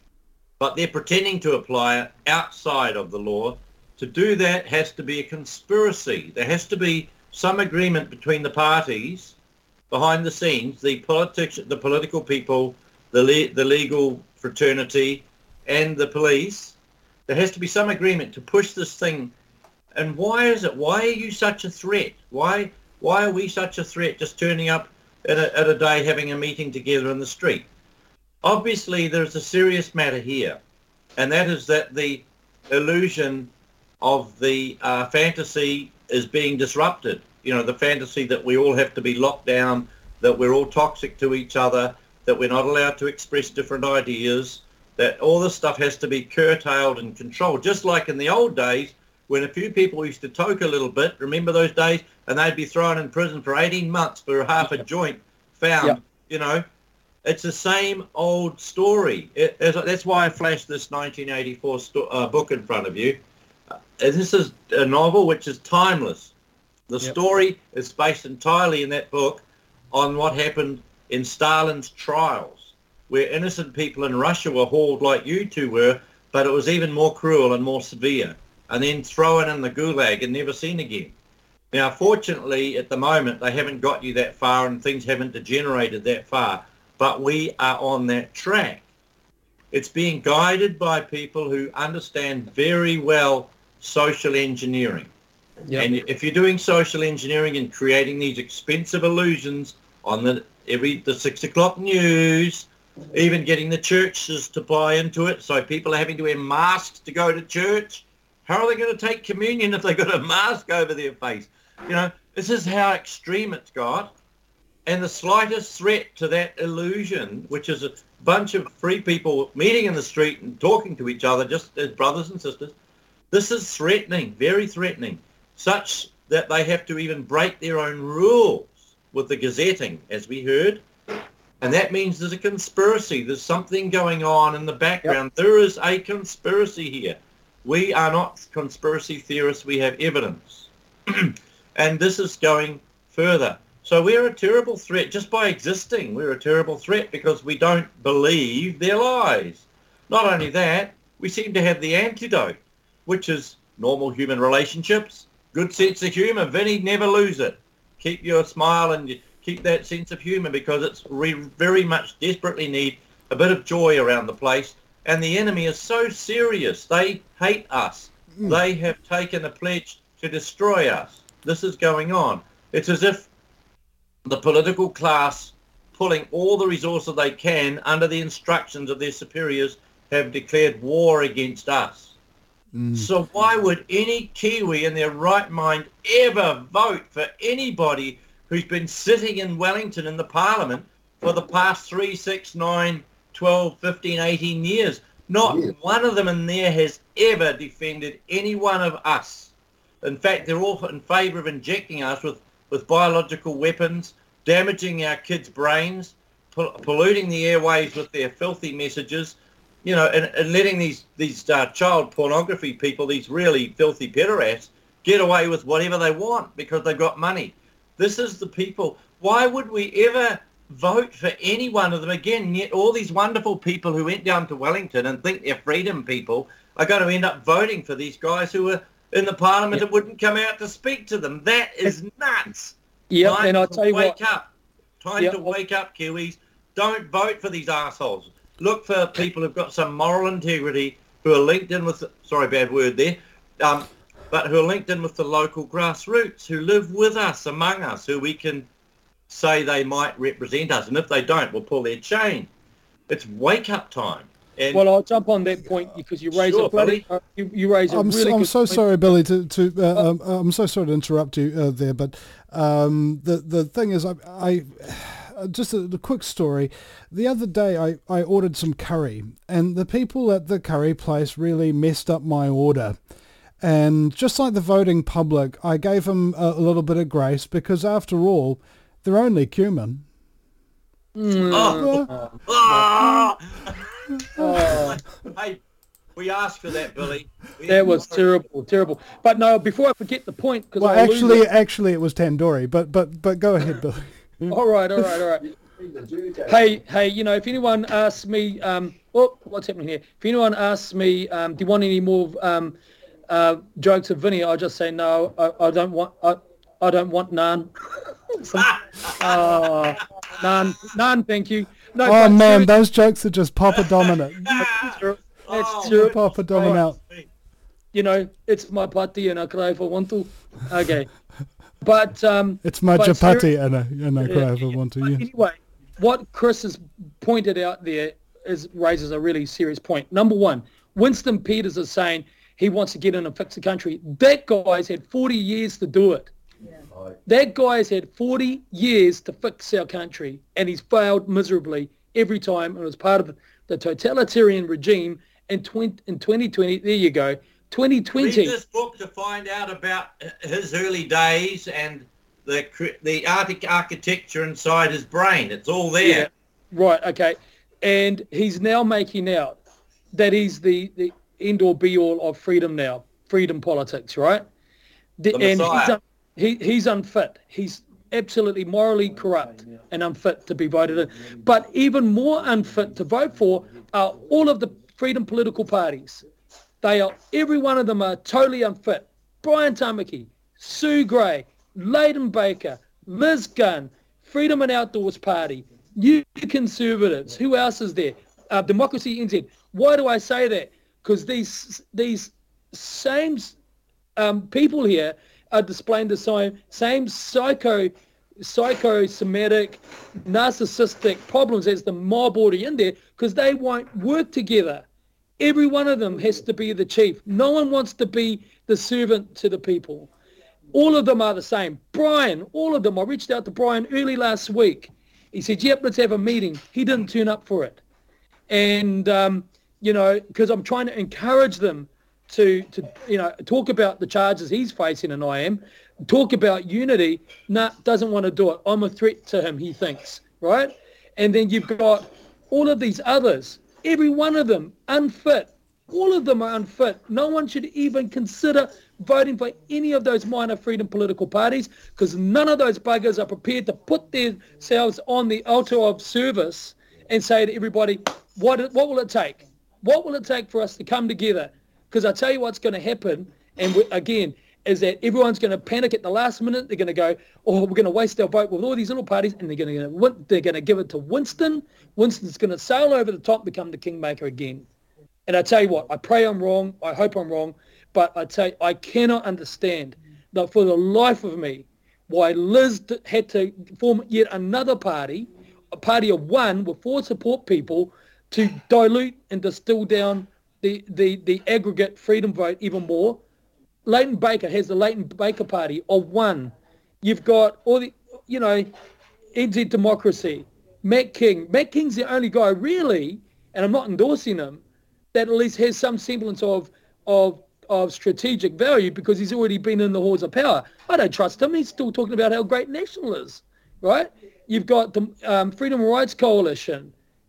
but they're pretending to apply it outside of the law. To do that has to be a conspiracy. There has to be some agreement between the parties behind the scenes, the politics, the political people, the le- the legal fraternity, and the police. There has to be some agreement to push this thing. And why is it? Why are you such a threat? Why why are we such a threat? Just turning up at a, at a day, having a meeting together in the street. Obviously, there's a serious matter here, and that is that the illusion of the uh, fantasy is being disrupted. You know, the fantasy that we all have to be locked down, that we're all toxic to each other, that we're not allowed to express different ideas, that all this stuff has to be curtailed and controlled, just like in the old days when a few people used to toke a little bit. Remember those days? And they'd be thrown in prison for eighteen months for half a joint found, yep. You know. It's the same old story. It, that's why I flashed this nineteen eighty-four sto- uh, book in front of you. Uh, this is a novel which is timeless. The yep. story is based entirely in that book on what happened in Stalin's trials, where innocent people in Russia were hauled like you two were, but it was even more cruel and more severe, and then thrown in the gulag and never seen again. Now, fortunately, at the moment, they haven't got you that far and things haven't degenerated that far, but we are on that track. It's being guided by people who understand very well social engineering. Yep. And if you're doing social engineering and creating these expensive illusions on the every the six o'clock news, even getting the churches to buy into it, so people are having to wear masks to go to church, how are they going to take communion if they've got a mask over their face? You know, this is how extreme it's got. And the slightest threat to that illusion, which is a bunch of free people meeting in the street and talking to each other just as brothers and sisters, this is threatening, very threatening, such that they have to even break their own rules with the gazetting, as we heard. And that means there's a conspiracy. There's something going on in the background. Yep. There is a conspiracy here. We are not conspiracy theorists. We have evidence. And this is going further. So we're a terrible threat just by existing. We're a terrible threat because we don't believe their lies. Not only that, we seem to have the antidote, which is normal human relationships, good sense of humour. Vinny, never lose it. Keep your smile and keep that sense of humour, because it's we very much desperately need a bit of joy around the place. And the enemy is so serious. They hate us. Mm. They have taken a pledge to destroy us. This is going on. It's as if the political class, pulling all the resources they can under the instructions of their superiors, have declared war against us. Mm. So why would any Kiwi in their right mind ever vote for anybody who's been sitting in Wellington in the Parliament for the past three, six, nine, twelve, fifteen, eighteen years? Not yeah. one of them in there has ever defended any one of us. In fact, they're all in favour of injecting us with, with biological weapons, damaging our kids' brains, pol- polluting the airways with their filthy messages, you know, and, and letting these these uh, child pornography people, these really filthy pederasts, get away with whatever they want because they've got money. This is the people. Why would we ever vote for any one of them again? And yet all these wonderful people who went down to Wellington and think they're freedom people are going to end up voting for these guys who were in the parliament that wouldn't come out to speak to them. That is nuts. Yeah, Time and I'll to tell you wake what. up. Time Yep. to wake up, Kiwis. Don't vote for these assholes. Look for people who've got some moral integrity, who are linked in with, sorry, bad word there, um, but who are linked in with the local grassroots, who live with us, among us, who we can say they might represent us. And if they don't, we'll pull their chain. It's wake-up time. And Well, I'll jump on that point because you raise Sure, a bloody, buddy. uh, you, you raise a I'm, really so, I'm good so point. sorry, Billy. To, to uh, um, I'm so sorry to interrupt you uh, there, but um, the the thing is, I, I just a, a quick story. The other day, I, I ordered some curry, and the people at the curry place really messed up my order. And just like the voting public, I gave them a, a little bit of grace because, after all, they're only cumin. Oh. Ah! Hey, we asked for that, Billy. We- That was terrible, terrible. But no, before I forget the point, because Well, I'll lose actually, it. actually, it was tandoori. But but but go ahead, Billy. All right, all right, all right. Hey, hey, you know, if anyone asks me, um, oh, what's happening here? If anyone asks me, um, do you want any more um, uh, jokes of Vinny? I'll just say no. I, I don't want. I, I don't want none. uh, none, none. Thank you. No, Oh but man, seriously, those jokes are just Papa Dominant. that's true. That's Oh, true. Papa Dominant. You know, it's my party and I cry if I want to. Okay. But um, It's my but chapati and I and I Yeah, cry if I yeah. want to. But Yes. anyway, what Chris has pointed out there is raises a really serious point. Number one, Winston Peters is saying he wants to get in and fix the country. That guy's had forty years to do it. That guy's had forty years to fix our country, and he's failed miserably every time. And was part of the totalitarian regime in twenty in twenty twenty. There you go, twenty Read twenty. this book to find out about his early days and the cr- the artic- architecture inside his brain. It's all there. Yeah. Right. Okay. And he's now making out that he's the, the end all be all of freedom now, freedom politics, right? The, The and he's, Messiah. un, he, he's unfit. He's absolutely morally corrupt and unfit to be voted in. But even more unfit to vote for are all of the freedom political parties. They are, every one of them are totally unfit. Brian Tamaki, Sue Gray, Leighton Baker, Liz Gunn, Freedom and Outdoors Party, New Conservatives. Who else is there? Uh, Democracy N Z. Why do I say that? Because these these same um, people here are displaying the same same psycho psychosomatic, narcissistic problems as the mob already in there because they won't work together. Every one of them has to be the chief. No one wants to be the servant to the people. All of them are the same. Brian, all of them. I reached out to Brian early last week. He said, yep, let's have a meeting. He didn't turn up for it. And, um, you know, because I'm trying to encourage them to, to, you know, talk about the charges he's facing and I am, talk about unity. Nah, doesn't want to do it. I'm a threat to him, he thinks, right? And then you've got all of these others, every one of them unfit. All of them are unfit. No one should even consider voting for any of those minor freedom political parties because none of those buggers are prepared to put themselves on the altar of service and say to everybody, what, what will it take? What will it take for us to come together? Because I tell you what's going to happen, and we, again, is that everyone's going to panic at the last minute. They're going to go, oh, we're going to waste our vote with all these little parties, and they're going to they're going to give it to Winston. Winston's going to sail over the top, become the kingmaker again. And I tell you what, I pray I'm wrong. I hope I'm wrong. But I tell you, I cannot understand that for the life of me why Liz had to form yet another party, a party of one with four support people to dilute and distill down the, the, the aggregate freedom vote even more. Leighton Baker has the Leighton Baker party of one. You've got all the, you know, N Z Democracy, Matt King. Matt King's the only guy really, and I'm not endorsing him, that at least has some semblance of of of strategic value because he's already been in the halls of power. I don't trust him. He's still talking about how great National is, right? You've got the um, Freedom and Rights Coalition.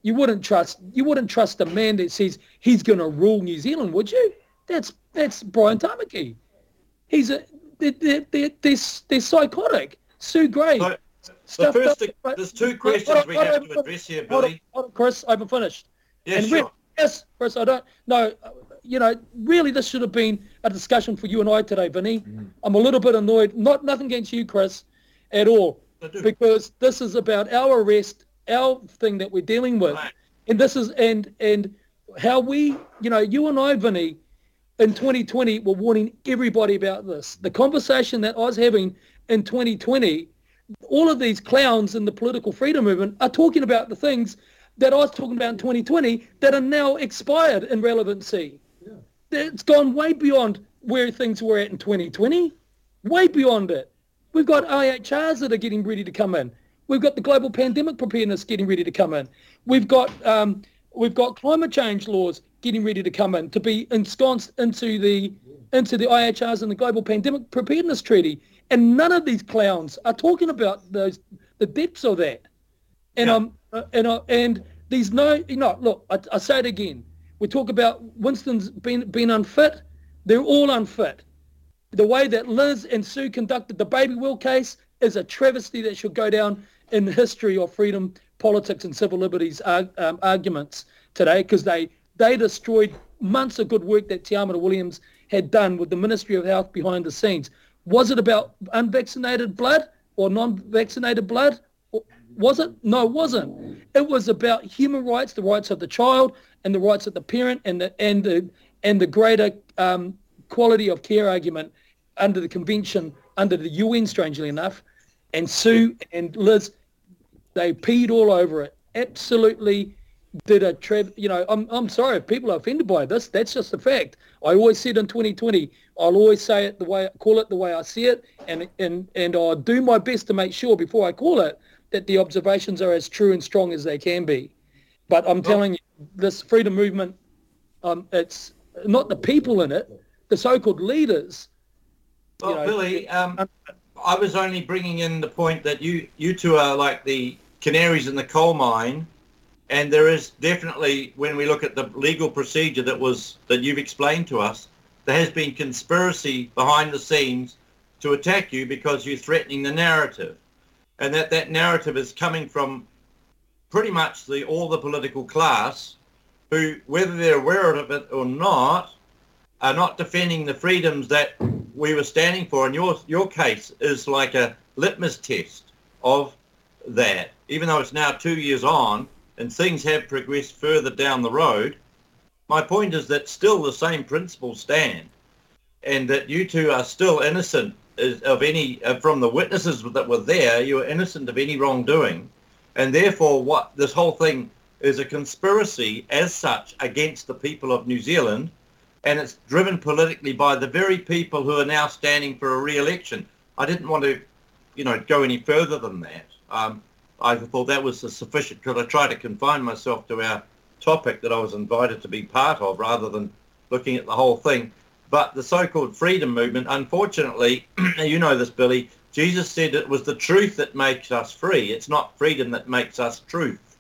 You wouldn't trust you wouldn't trust a man that says he's going to rule New Zealand, would you? That's that's Brian Tamaki. He's a they're they're, they're, they're, they're psychotic. Sue Gray. So, the first, up, there's two questions on, we have to address here, Billy. Hold on, hold on, Chris, I haven't finished. Yeah, and sure. Really, yes, Chris, I don't know. You know, really, this should have been a discussion for you and I today, Vinny. Mm. I'm a little bit annoyed. Not nothing against you, Chris, at all, because this is about our arrest, our thing that we're dealing with, right. and this is and and how we, you know, you and I, Vinny, in twenty twenty were warning everybody about this. The conversation that I was having in twenty twenty, all of these clowns in the political freedom movement are talking about the things that I was talking about in twenty twenty that are now expired in relevancy. Yeah. It's gone way beyond where things were at in twenty twenty, way beyond it. We've got I H Rs that are getting ready to come in. We've got the global pandemic preparedness getting ready to come in. We've got um, we've got climate change laws getting ready to come in to be ensconced into the into the I H Rs and the global pandemic preparedness treaty. And none of these clowns are talking about those the depths of that. And yeah. um uh, and uh, and these no you know look I, I say it again. We talk about Winston's been been unfit. They're all unfit. The way that Liz and Sue conducted the Baby Will case is a travesty that should go down in the history of freedom, politics, and civil liberties uh, um, arguments today, because they they destroyed months of good work that Te Amara Williams had done with the Ministry of Health behind the scenes. Was it about unvaccinated blood or non-vaccinated blood? Was it? No, it wasn't. It was about human rights, the rights of the child, and the rights of the parent, and the and the and the greater um, quality of care argument under the convention, under the U N, strangely enough. And Sue and Liz, they peed all over it. Absolutely did a tra- you know, I'm I'm sorry if people are offended by this. That's just a fact. I always said in twenty twenty, I'll always say it the way, call it the way I see it, and and and I'll do my best to make sure before I call it that the observations are as true and strong as they can be. But I'm telling you, this freedom movement, um, it's not the people in it, the so-called leaders. Well, you know, Billy, um, I was only bringing in the point that you, you two are like the canaries in the coal mine, and there is definitely, when we look at the legal procedure that was that you've explained to us, there has been conspiracy behind the scenes to attack you because you're threatening the narrative, and that that narrative is coming from pretty much the all the political class, who, whether they're aware of it or not, are not defending the freedoms that we were standing for. And your your case is like a litmus test of that, even though it's now two years on and things have progressed further down the road. My point is that still the same principles stand, and that you two are still innocent of any, from the witnesses that were there, you are innocent of any wrongdoing. And therefore what this whole thing is a conspiracy as such against the people of New Zealand, and it's driven politically by the very people who are now standing for a re-election. I didn't want to, you know, go any further than that. Um, I thought that was sufficient because I tried to confine myself to our topic that I was invited to be part of rather than looking at the whole thing. But the so-called freedom movement, unfortunately, you know this, Billy, Jesus said it was the truth that makes us free. It's not freedom that makes us truth.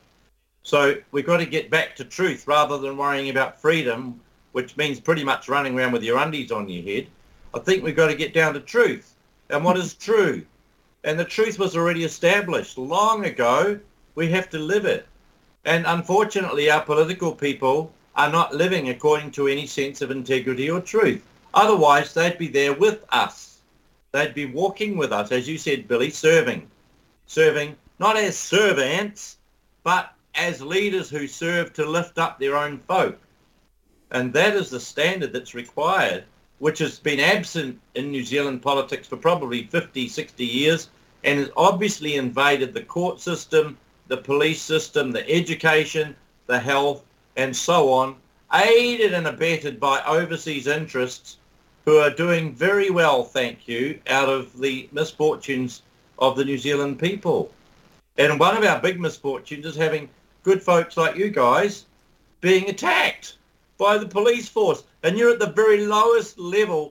So we've got to get back to truth rather than worrying about freedom, which means pretty much running around with your undies on your head. I think we've got to get down to truth. And what is true? And the truth was already established long ago. We have to live it. And unfortunately, our political people are not living according to any sense of integrity or truth. Otherwise, they'd be there with us. They'd be walking with us, as you said, Billy, serving. Serving, not as servants, but as leaders who serve to lift up their own folk. And that is the standard that's required, which has been absent in New Zealand politics for probably fifty, sixty years, and has obviously invaded the court system, the police system, the education, the health, and so on, aided and abetted by overseas interests who are doing very well, thank you, out of the misfortunes of the New Zealand people. And one of our big misfortunes is having good folks like you guys being attacked by the police force. And you're at the very lowest level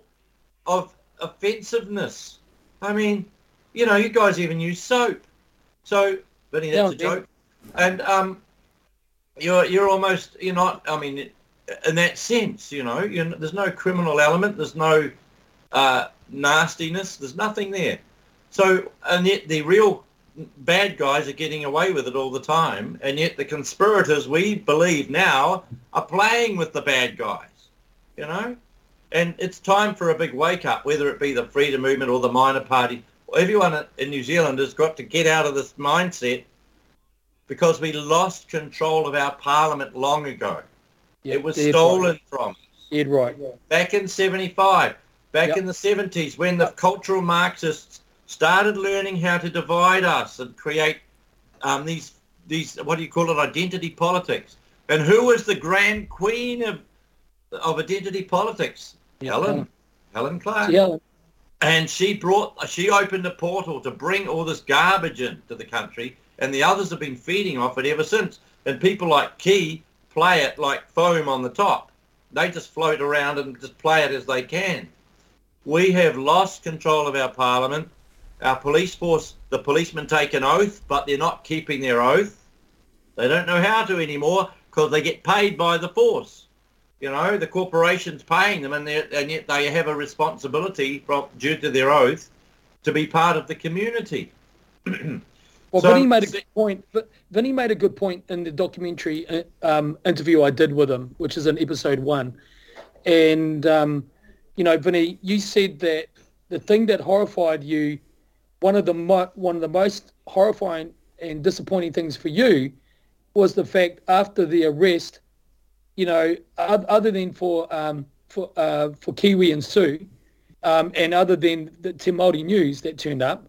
of offensiveness. I mean, you know, you guys even use soap. So, Vinny, that's yeah, a joke. And um, you're you're almost you're not. I mean, in that sense, you know, you're, there's no criminal element. There's no uh, nastiness. There's nothing there. So, and yet the real bad guys are getting away with it all the time, and yet the conspirators, we believe now, are playing with the bad guys. You know, and it's time for a big wake up, whether it be the freedom movement or the minor party. Everyone in New Zealand has got to get out of this mindset, because we lost control of our parliament long ago. Yep, it was stolen right. from us. Dead right. Back in seventy-five, back yep. in the seventies, when the cultural Marxists started learning how to divide us and create um, these, these, what do you call it, identity politics. And who was the grand queen of of identity politics? Yep. Helen. Helen Clark. Yeah. And she brought, she opened a portal to bring all this garbage into the country, and the others have been feeding off it ever since. And people like Key play it like foam on the top. They just float around and just play it as they can. We have lost control of our parliament. Our police force, the policemen take an oath, but they're not keeping their oath. They don't know how to anymore because they get paid by the force. You know, the corporation's paying them, and, and yet they have a responsibility from, due to their oath, to be part of the community. Well, so, Vinny made a good point. Vinny made a good point in the documentary um, interview I did with him, which is in episode one. And, um, you know, Vinny, you said that the thing that horrified you, one of the mo- one of the most horrifying and disappointing things for you was the fact after the arrest, you know, other than for um, for uh, for Kiwi and Sue, um, and other than the Te Māori News that turned up,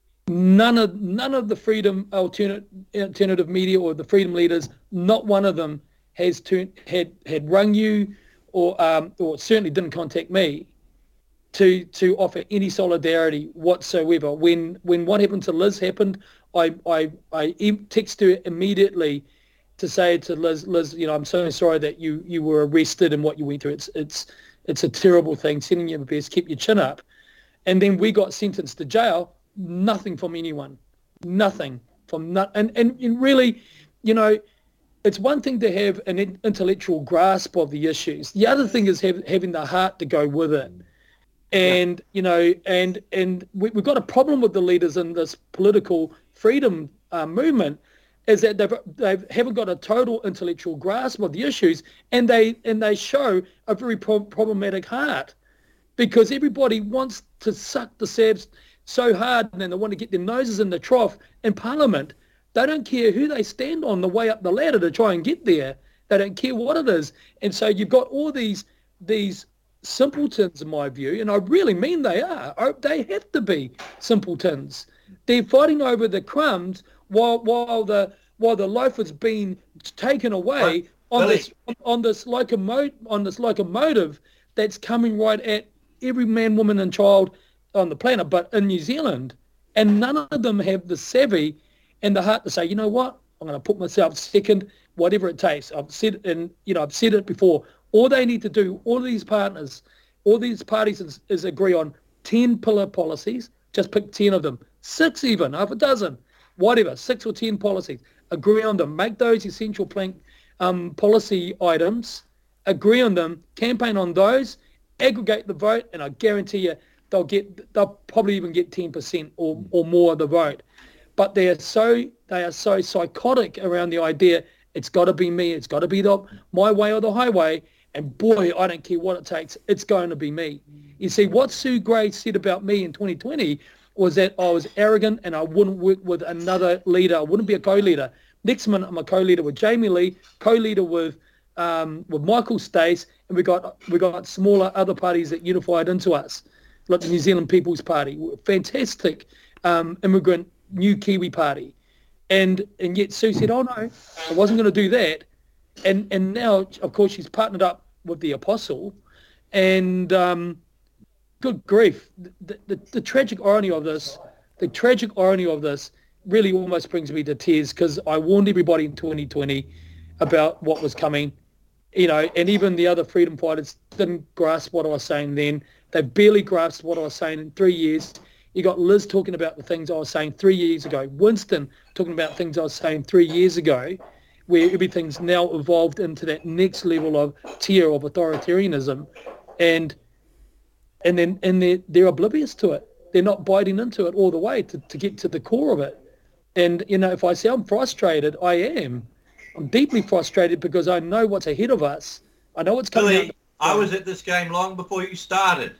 none of none of the freedom alternative alternative media or the freedom leaders, not one of them has turned had had rung you, or um, or certainly didn't contact me to to offer any solidarity whatsoever. When when what happened to Liz happened, I I I texted her immediately to say to Liz, Liz, you know, I'm so sorry that you, you were arrested and what you went through. It's it's it's a terrible thing. Sending you the best. Keep your chin up. And then we got sentenced to jail. Nothing from anyone. Nothing from not. And, and, and really, you know, it's one thing to have an intellectual grasp of the issues. The other thing is have, having the heart to go with it. And, yeah. you know, and and we, we've got a problem with the leaders in this political freedom uh, movement, is that they've, they haven't got a total intellectual grasp of the issues, and they and they show a very pro- problematic heart, because everybody wants to suck the sabs so hard, and then they want to get their noses in the trough in Parliament. They don't care who they stand on the way up the ladder to try and get there. They don't care what it is. And so you've got all these these simpletons, in my view, and I really mean they are. They have to be simpletons. They're fighting over the crumbs while while the while the loaf is being taken away on Billy. this on this locomotive on this locomotive that's coming right at every man, woman, and child on the planet, but in New Zealand, and none of them have the savvy and the heart to say, you know what, I'm going to put myself second, whatever it takes. I've said, and you know, I've said it before. All they need to do, all these partners, all these parties, is, is agree on ten pillar policies. Just pick ten of them, six even, half a dozen, whatever, six or ten policies. Agree on them. Make those essential plank um, policy items. Agree on them. Campaign on those. Aggregate the vote, and I guarantee you, they'll get. They'll probably even get ten percent or or more of the vote. But they are so they are so psychotic around the idea. It's got to be me. It's got to be the my way or the highway. And boy, I don't care what it takes. It's going to be me. You see, what Sue Gray said about me in twenty twenty was that I was arrogant and I wouldn't work with another leader. I wouldn't be a co-leader. Next minute, I'm a co-leader with Jamie Lee, co-leader with um, with Michael Stace, and we got we got smaller other parties that unified into us, like the New Zealand People's Party, fantastic um, immigrant new Kiwi party, and and yet Sue said, "Oh no, I wasn't going to do that." And and now, of course, she's partnered up with the Apostle, and um, good grief, the, the, the tragic irony of this, the tragic irony of this really almost brings me to tears, because I warned everybody in twenty twenty about what was coming, you know, and even the other freedom fighters didn't grasp what I was saying then. They barely grasped what I was saying in three years. You got Liz talking about the things I was saying three years ago, Winston talking about things I was saying three years ago. where everything's now evolved into that next level of tier of authoritarianism, and and then and they're, they're oblivious to it. They're not biting into it all the way to, to get to the core of it. And, you know, if I say I'm frustrated, I am. I'm deeply frustrated because I know what's ahead of us. I know what's coming. Billy, I was at this game long before you started.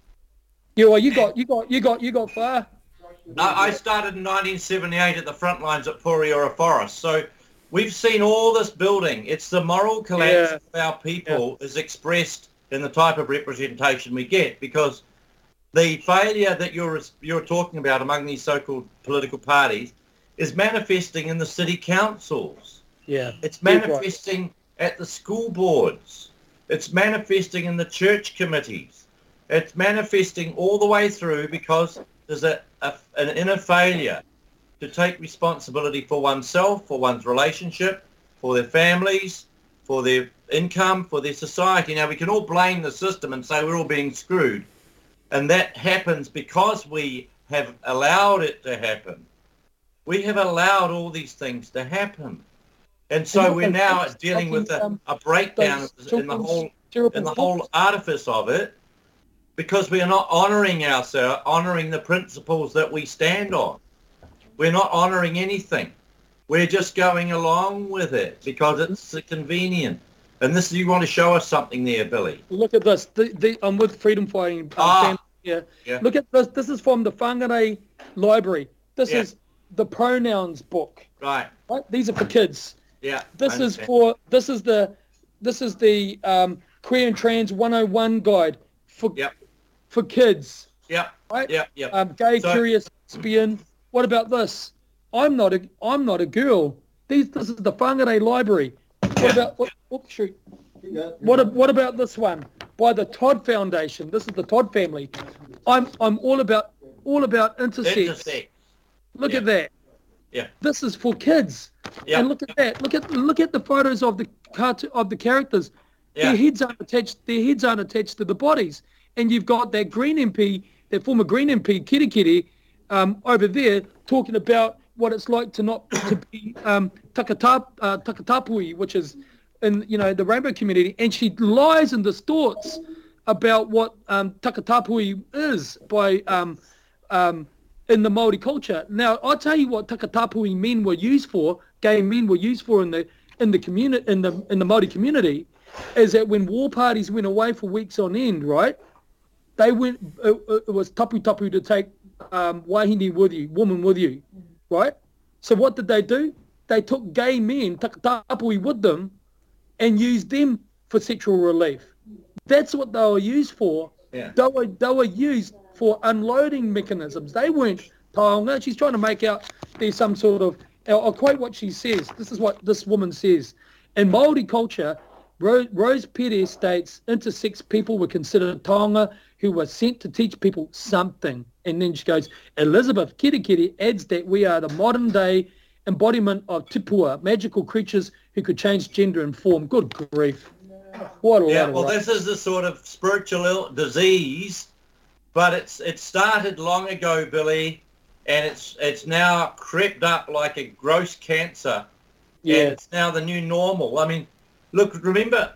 Yeah, well, you got, you got, you got, you got far. I, I started in nineteen seventy-eight at the front lines at Poriora Forest. So we've seen all this building. It's the moral collapse Yeah. of our people is expressed in the type of representation we get, because the failure that you're you're talking about among these so-called political parties is manifesting in the city councils. Yeah. It's You're right. manifesting at the school boards. It's manifesting in the church committees. It's manifesting all the way through because there's a, a, an inner failure to take responsibility for oneself, for one's relationship, for their families, for their income, for their society. Now, we can all blame the system and say we're all being screwed. And that happens because we have allowed it to happen. We have allowed all these things to happen. And so we're now dealing with a, a breakdown in the whole in the whole artifice of it, because we are not honouring ourselves, honouring the principles that we stand on. We're not honouring anything. We're just going along with it because it's convenient. And this, you want to show us something there, Billy? Look at this. The, the, I'm with Freedom Fighting. Um, Ah, family here. yeah. Look at this. This is from the Whangarei Library. This Yeah. is the pronouns book. Right. Right? These are for kids. Yeah. This I is understand. for this is the this is the um, Queer and Trans one oh one guide for Yep. for kids. Yep. Right? Yep. Yep. Um, gay, So- curious, lesbian. What about this? I'm not a I'm not a girl. These this is the Whangarei Library. What Yeah. about what, oops, shoot. What a- what about this one by the Todd Foundation? This is the Todd family. I'm I'm all about all about intersex. Intersex. Look Yeah. at that. Yeah. This is for kids. Yeah. And look at that. Look at look at the photos of the cartoon of the characters. Yeah. Their heads aren't attached. Their heads aren't attached to the bodies. And you've got that Green M P, that former Green M P, Kiri Kiri, um, over there talking about what it's like to not to be um, takatap, uh, takatapui, which is in you know the rainbow community, and she lies and distorts about what um, takatapui is by um, um, in the Māori culture. Now, I'll tell you what takatapui men were used for, gay men were used for in the in the community in the in the Māori community, is that when war parties went away for weeks on end, right? They went. It, it was tapu tapu to take um, wahine with you, woman with you, right? So what did they do? They took gay men, takatapui with them, and used them for sexual relief. That's what they were used for. Yeah. They were they were used for unloading mechanisms. They weren't taonga. She's trying to make out there's some sort of. I'll, I'll quote what she says. This is what this woman says. In Māori culture, Rose, Rose Pere states intersex people were considered taonga who were sent to teach people something. And then she goes, Elizabeth Kirikiri adds that we are the modern day embodiment of tipua, magical creatures who could change gender and form. Good grief. What a Yeah, lot of well, rubbish. this is the sort of spiritual Ill- disease, but it's it started long ago, Billy, and it's it's now crept up like a gross cancer. Yeah. And it's now the new normal. I mean, look, remember,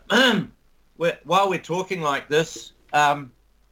we're, while we're talking like this, um,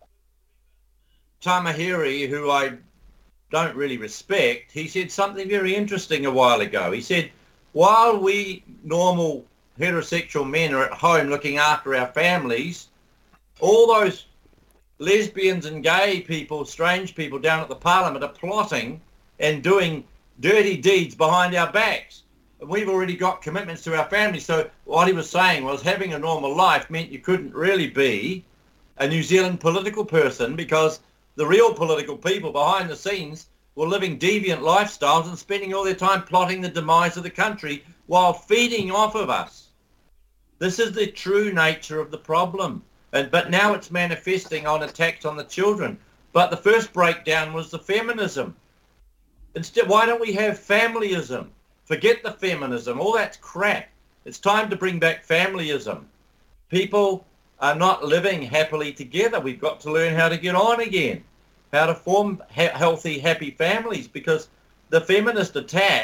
Tamahiri, who I don't really respect, he said something very interesting a while ago. He said, while we normal heterosexual men are at home looking after our families, all those lesbians and gay people, strange people down at the Parliament are plotting and doing dirty deeds behind our backs. And we've already got commitments to our families. So what he was saying was having a normal life meant you couldn't really be a New Zealand political person, because the real political people behind the scenes were living deviant lifestyles and spending all their time plotting the demise of the country while feeding off of us. This is the true nature of the problem. And, but now it's manifesting on attacks on the children. But the first breakdown was the feminism. Instead, why don't we have familyism? Forget the feminism. All that's crap. It's time to bring back familyism. People are not living happily together. We've got to learn how to get on again, how to form ha- healthy, happy families, because the feminist attack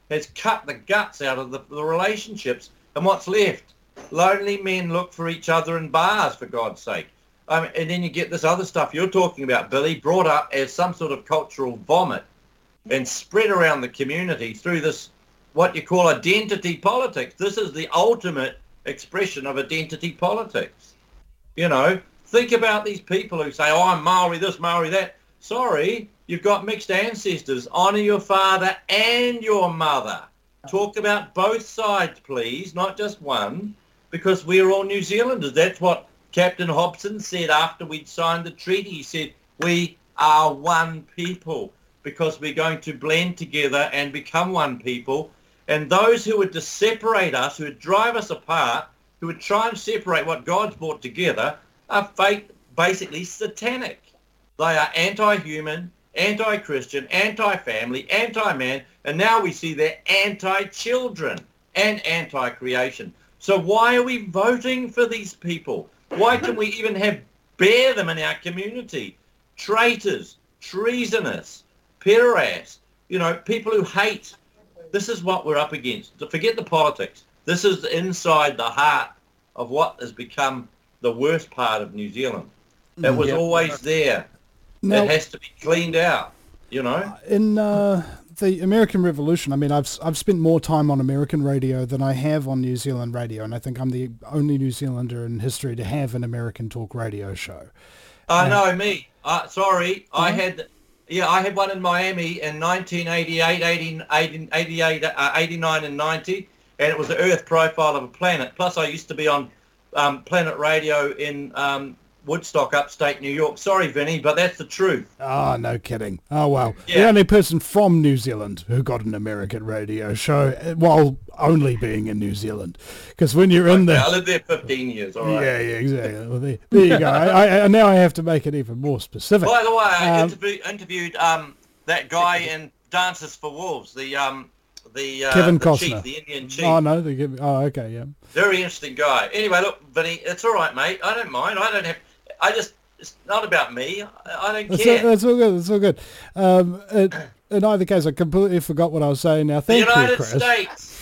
has cut the guts out of the, the relationships. And what's left? Lonely men look for each other in bars, for God's sake. Um, and then you get this other stuff you're talking about, Billy, brought up as some sort of cultural vomit and spread around the community through this, what you call identity politics. This is the ultimate expression of identity politics. You know, think about these people who say, oh, I'm Maori this, Maori that. Sorry, you've got mixed ancestors. Honour your father and your mother. Talk about both sides, please, not just one, because we're all New Zealanders. That's what Captain Hobson said after we'd signed the treaty. He said, we are one people because we're going to blend together and become one people. And those who would just separate us, who would drive us apart, who would try and separate what God's brought together, are fake, basically satanic. They are anti-human, anti-Christian, anti-family, anti-man, and now we see they're anti-children and anti-creation. So why are we voting for these people? Why can we even have bear them in our community? Traitors, treasonous, pederast, you know, people who hate. This is what we're up against. Forget the politics. This is inside the heart of what has become the worst part of New Zealand. It was Yep. always there. Now, It has to be cleaned out, you know? in uh, the American Revolution, I mean, I've I've spent more time on American radio than I have on New Zealand radio, and I think I'm the only New Zealander in history to have an American talk radio show. Oh, no, me. Uh, sorry, I had... Yeah, I had one in Miami in nineteen eighty-eight, eighty, eighty, eighty-eight, uh, eighty-nine and ninety, and it was the Earth profile of a planet. Plus, I used to be on um, Planet Radio in um, Woodstock, upstate New York. Sorry, Vinny, but that's the truth. Oh, no kidding. Oh, wow. The Yeah. only person from New Zealand who got an American radio show uh, while only being in New Zealand. Because when you're in Okay, the... I lived there fifteen years, all right. Yeah, yeah, exactly. Well, there, there you go. I, I, now I have to make it even more specific. By the way, I Um, interview, interviewed um, that guy in Dances for Wolves, the um, the, uh, Kevin the Costner. chief, the Indian chief. Oh, no. They give, oh, okay, yeah. Very interesting guy. Anyway, look, Vinny, it's all right, mate. I don't mind. I don't have... I just... It's not about me. I, I don't That's care. all, that's all good. That's all good. Um, it, in either case, I completely forgot what I was saying now. the Thank you, United Chris. States.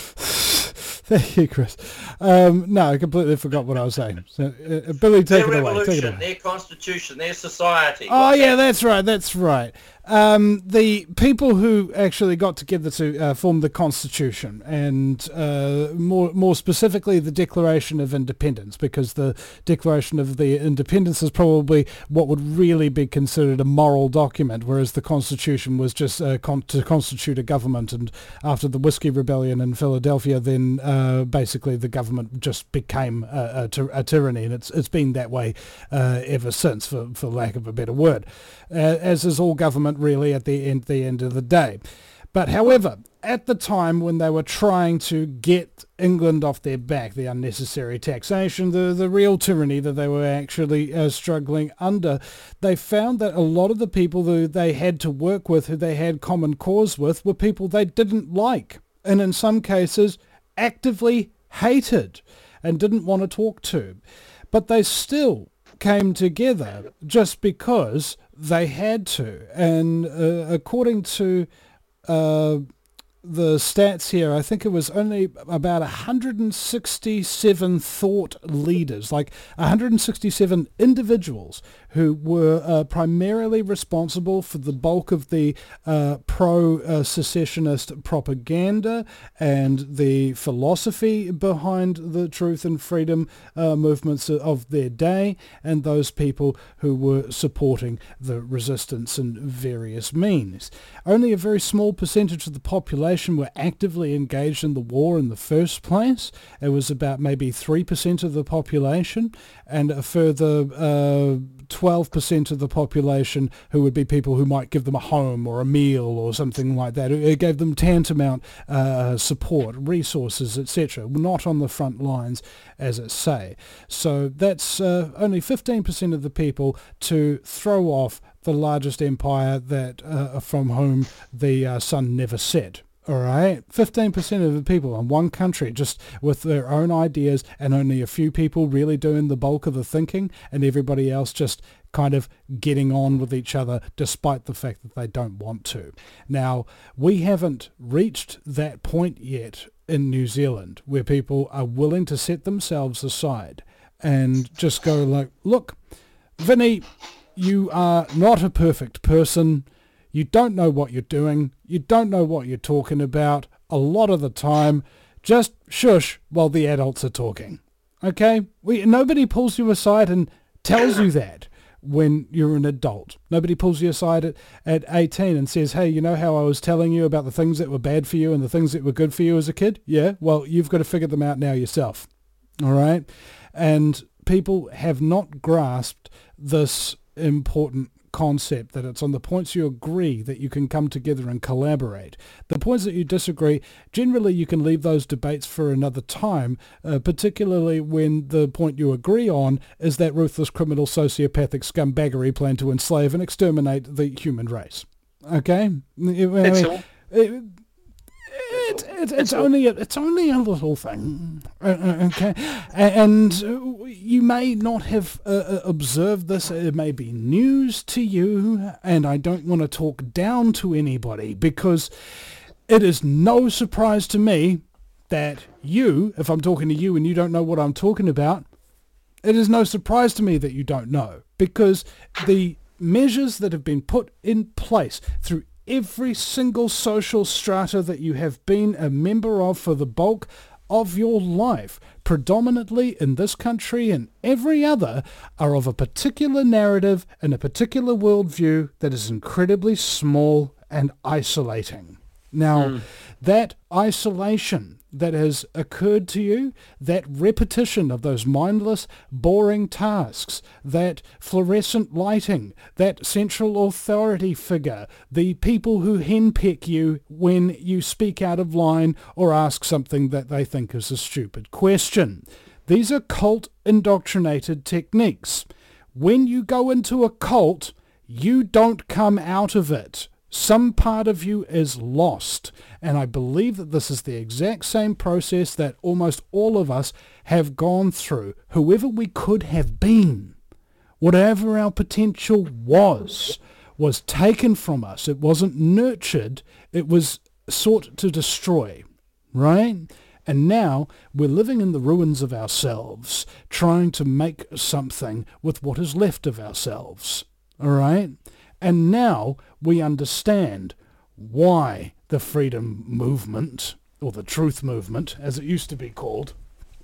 Thank you, Chris. Um, no, I completely forgot what I was saying. So, uh, Billy, take Their it away. Take it revolution, away. their constitution, their society. Oh, What's yeah, that? that's right. That's right. Um, the people who actually got together to uh, form the Constitution, and uh, more more specifically the Declaration of Independence, because the Declaration of the Independence is probably what would really be considered a moral document, whereas the Constitution was just uh, con- to constitute a government. And after the Whiskey Rebellion in Philadelphia, then uh, basically the government just became a, a, ty- a tyranny, and it's it's been that way uh, ever since, for, for lack of a better word, uh, as is all government really at the end the end of the day. But however, at the time when they were trying to get England off their back, the unnecessary taxation, the, the real tyranny that they were actually uh, struggling under, they found that a lot of the people who they had to work with, who they had common cause with, were people they didn't like, and in some cases actively hated and didn't want to talk to. But they still came together just because they had to. And uh, according to uh, the stats here, I think it was only about one hundred sixty-seven thought leaders, like one hundred sixty-seven individuals who were uh, primarily responsible for the bulk of the uh, pro-secessionist propaganda and the philosophy behind the truth and freedom uh, movements of their day, and those people who were supporting the resistance in various means. Only a very small percentage of the population were actively engaged in the war in the first place. It was about maybe three percent of the population, and a further uh, twelve percent of the population who would be people who might give them a home or a meal or something like that. It gave them tantamount uh, support, resources, et cetera, not on the front lines, as it say. So that's uh, only fifteen percent of the people to throw off the largest empire that uh, from whom the uh, sun never set. All right, fifteen percent of the people in one country just with their own ideas, and only a few people really doing the bulk of the thinking, and everybody else just kind of getting on with each other despite the fact that they don't want to. Now, we haven't reached that point yet in New Zealand where people are willing to set themselves aside and just go like, look, Vinny, you are not a perfect person. You don't know what you're doing. You don't know what you're talking about. A lot of the time, just shush while the adults are talking. Okay? We, nobody pulls you aside and tells you that when you're an adult. Nobody pulls you aside at, at eighteen and says, hey, you know how I was telling you about the things that were bad for you and the things that were good for you as a kid? Yeah? Well, you've got to figure them out now yourself. All right? And people have not grasped this important concept that it's on the points you agree that you can come together and collaborate. The points that you disagree, generally you can leave those debates for another time, uh, particularly when the point you agree on is that ruthless criminal sociopathic scumbaggery plan to enslave and exterminate the human race. Okay? I mean, That's all. It, it, it, it's only a, it's only a little thing, uh, okay, and you may not have uh, observed this. It may be news to you, and I don't want to talk down to anybody because it is no surprise to me that you, if I'm talking to you and you don't know what I'm talking about, it is no surprise to me that you don't know, because the measures that have been put in place through every single social strata that you have been a member of for the bulk of your life, predominantly in this country and every other, are of a particular narrative and a particular worldview that is incredibly small and isolating. Now, mm. that isolation that has occurred to you, that repetition of those mindless, boring tasks, that fluorescent lighting, that central authority figure, the people who henpeck you when you speak out of line or ask something that they think is a stupid question. These are cult indoctrinated techniques. When you go into a cult, you don't come out of it. Some part of you is lost, and I believe that this is the exact same process that almost all of us have gone through. Whoever we could have been, whatever our potential was, was taken from us. It wasn't nurtured, it was sought to destroy, right? And now we're living in the ruins of ourselves, trying to make something with what is left of ourselves, all right? And now we understand why the freedom movement, or the truth movement, as it used to be called,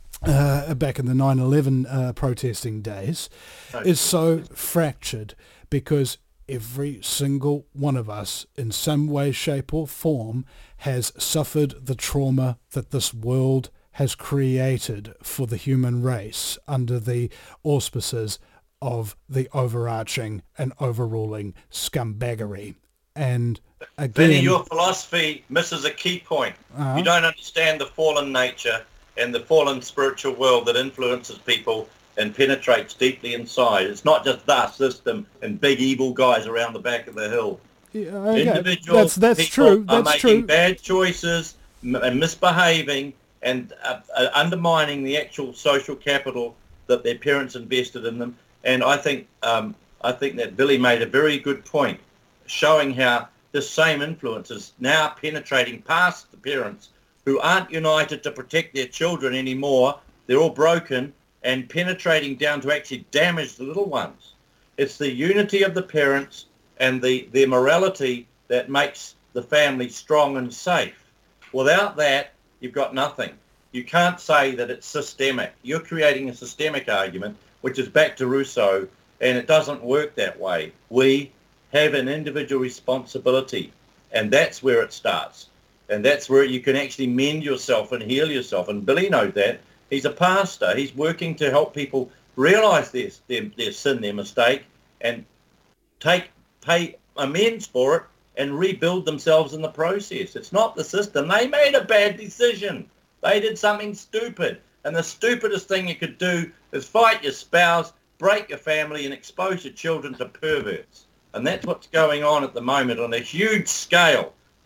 uh, back in the nine eleven uh, protesting days, okay. is so fractured, because every single one of us, in some way, shape or form, has suffered the trauma that this world has created for the human race under the auspices of the overarching and overruling scumbaggery. And again, Vinny, your philosophy misses a key point. Uh-huh. You don't understand the fallen nature and the fallen spiritual world that influences people and penetrates deeply inside. It's not just the system and big evil guys around the back of the hill. Yeah, okay. Individual that's, that's people true. That's are making true. bad choices and misbehaving and uh, uh, undermining the actual social capital that their parents invested in them. And I think um, I think that Billy made a very good point, showing how this same influence is now penetrating past the parents who aren't united to protect their children anymore. They're all broken and penetrating down to actually damage the little ones. It's the unity of the parents and the, their morality that makes the family strong and safe. Without that, you've got nothing. You can't say that it's systemic. You're creating a systemic argument, which is back to Rousseau, and it doesn't work that way. We have an individual responsibility, and that's where it starts. And that's where you can actually mend yourself and heal yourself. And Billy knows that. He's a pastor. He's working to help people realise their, their, their sin, their mistake, and take pay amends for it and rebuild themselves in the process. It's not the system. They made a bad decision. They did something stupid. And the stupidest thing you could do is fight your spouse, break your family, and expose your children to perverts. And that's what's going on at the moment on a huge scale.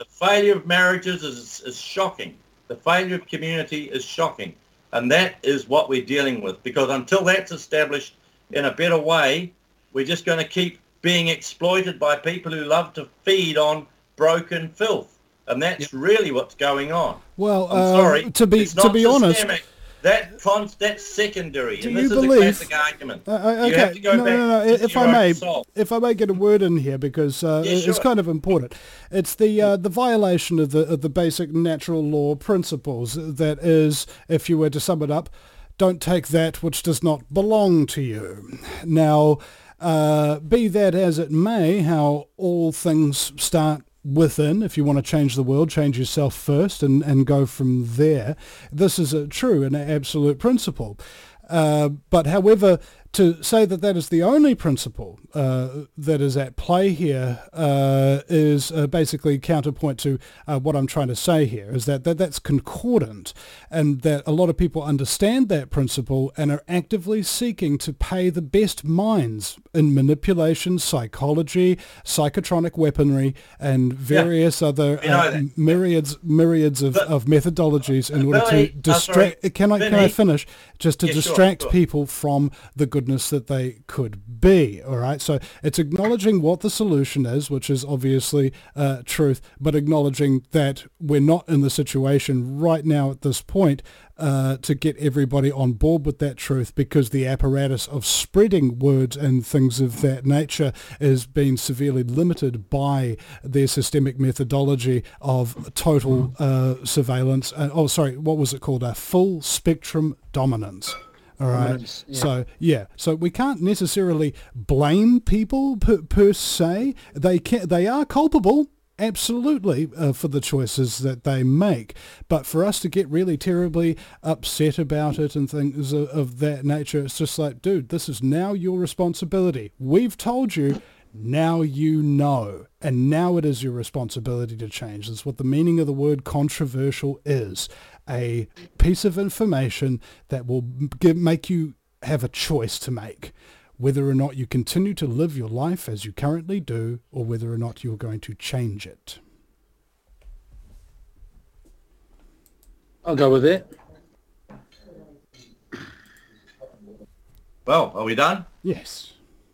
The failure of marriages is, is shocking. The failure of community is shocking. And that is what we're dealing with, because until that's established in a better way, we're just going to keep being exploited by people who love to feed on broken filth. And that's yep. really what's going on. Well, I'm uh, sorry, to be it's to not be systemic. honest, that cons- that's secondary, do and you this is believe, a classic argument. Uh, okay, you have to go no, back no, no. to If your I may, soul. if I may get a word in here, because uh, Yeah, it's sure. kind of important. It's the uh, the violation of the of the basic natural law principles. That is, if you were to sum it up, don't take that which does not belong to you. Now, uh, be that as it may, how all things start within. If you want to change the world, change yourself first and, and go from there. This is a true and absolute principle. Uh, but however, to say that that is the only principle uh, that is at play here uh, is uh, basically counterpoint to uh, what I'm trying to say here, is that, that that's concordant, and that a lot of people understand that principle and are actively seeking to pay the best minds in manipulation, psychology, psychotronic weaponry, and various yeah, other uh, myriads myriads of, but, of methodologies in order Billy, to distract. Uh, can I Vinny, can I finish? Just to yeah, distract sure, sure. people from the goodness that they could be. All right. So it's acknowledging what the solution is, which is obviously uh, truth, but acknowledging that we're not in the situation right now at this point uh, to get everybody on board with that truth, because the apparatus of spreading words and things of that nature is being severely limited by their systemic methodology of total uh, surveillance. Uh, oh, sorry, what was it called? A full spectrum dominance. All right. Yeah. So, yeah. So we can't necessarily blame people per, per se. They can, they are culpable, absolutely, uh, for the choices that they make. But for us to get really terribly upset about it and things of, of that nature, it's just like, dude, this is now your responsibility. We've told you. Now you know, and now it is your responsibility to change. That's what the meaning of the word controversial is. A piece of information that will give, make you have a choice to make, whether or not you continue to live your life as you currently do, or whether or not you're going to change it. I'll go with it. Well, are we done? Yes.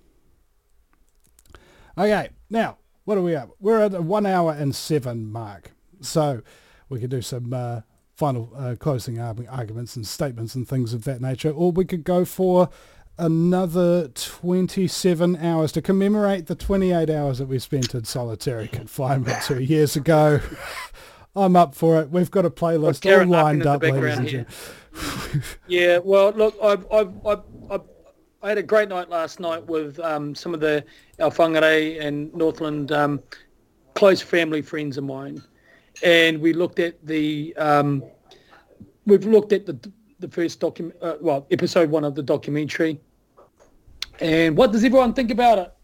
Okay, now, what are we at? We're at a one hour and seven mark. So we could do some uh, final uh, closing arguments and statements and things of that nature, or we could go for another twenty-seven hours to commemorate the twenty-eight hours that we spent in solitary confinement two years ago. I'm up for it. We've got a playlist all lined up, ladies and gentlemen. Yeah, well, look, I've, I've, I've, I've I had a great night last night with um, some of the our whangarei and Northland um, close family friends of mine, and we looked at the um, we've looked at the the first document, uh, well, episode one of the documentary, and what does everyone think about it?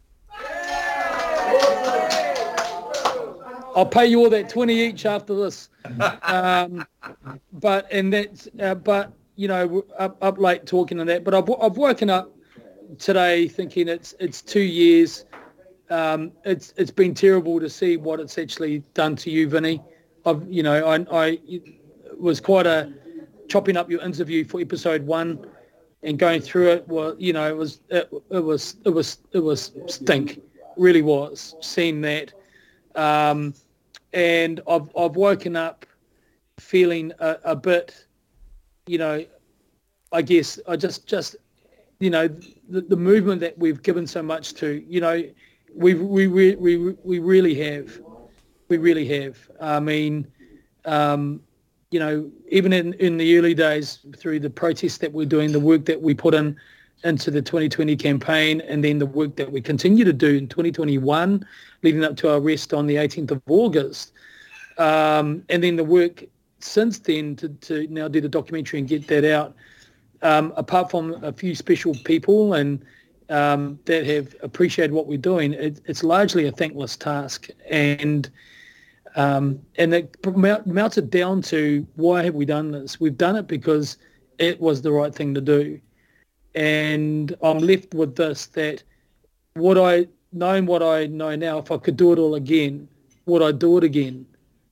I'll pay you all that twenty each after this, um, but and that's uh, but you know up, up late talking and that, but I've I've woken up today thinking it's it's two years. Um, it's it's been terrible to see what it's actually done to you, Vinny. I've you know I I it was quite a chopping up your interview for episode one and going through it. Well, you know it was it, it was it was it was stink, really was seeing that, um, and I've I've woken up feeling a, a bit, you know, I guess I just just. you know, the, the movement that we've given so much to, you know, we we we we we really have, we really have. I mean, um, you know, even in, in the early days through the protests that we're doing, the work that we put in into the twenty twenty campaign, and then the work that we continue to do in twenty twenty-one, leading up to our arrest on the eighteenth of August, um, and then the work since then to, to now do the documentary and get that out. Um, apart from a few special people and um, that have appreciated what we're doing, it, it's largely a thankless task. And um, and it melts it down to, why have we done this? We've done it because it was the right thing to do. And I'm left with this, that would I, knowing what I know now, if I could do it all again, would I do it again?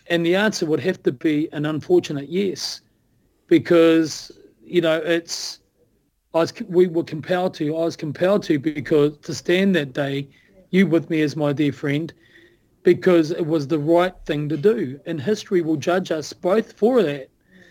And the answer would have to be an unfortunate yes, because, you know, it's, I was, we were compelled to, I was compelled to, because to stand that day, you with me as my dear friend, because it was the right thing to do. And history will judge us both for that.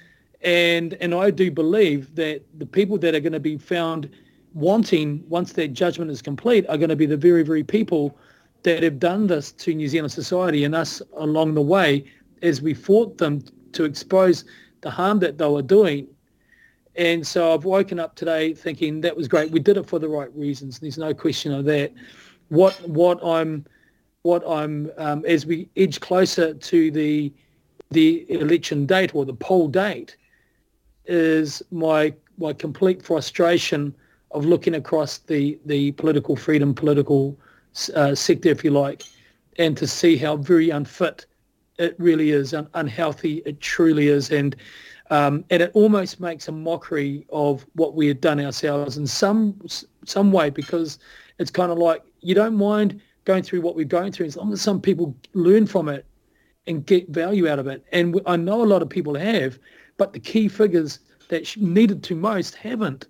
And and I do believe that the people that are going to be found wanting, once that judgment is complete, are going to be the very, very people that have done this to New Zealand society and us along the way as we fought them to expose the harm that they were doing. And so I've woken up today thinking that was great. We did it for the right reasons. There's no question of that. What what I'm what I'm um, as we edge closer to the the election date or the poll date, is my my complete frustration of looking across the, the political freedom, political uh, sector, if you like, and to see how very unfit it really is, un- unhealthy it truly is, and um, and it almost makes a mockery of what we had done ourselves in some some way, because it's kind of like you don't mind going through what we're going through as long as some people learn from it and get value out of it. And I know a lot of people have, but the key figures that needed to most haven't.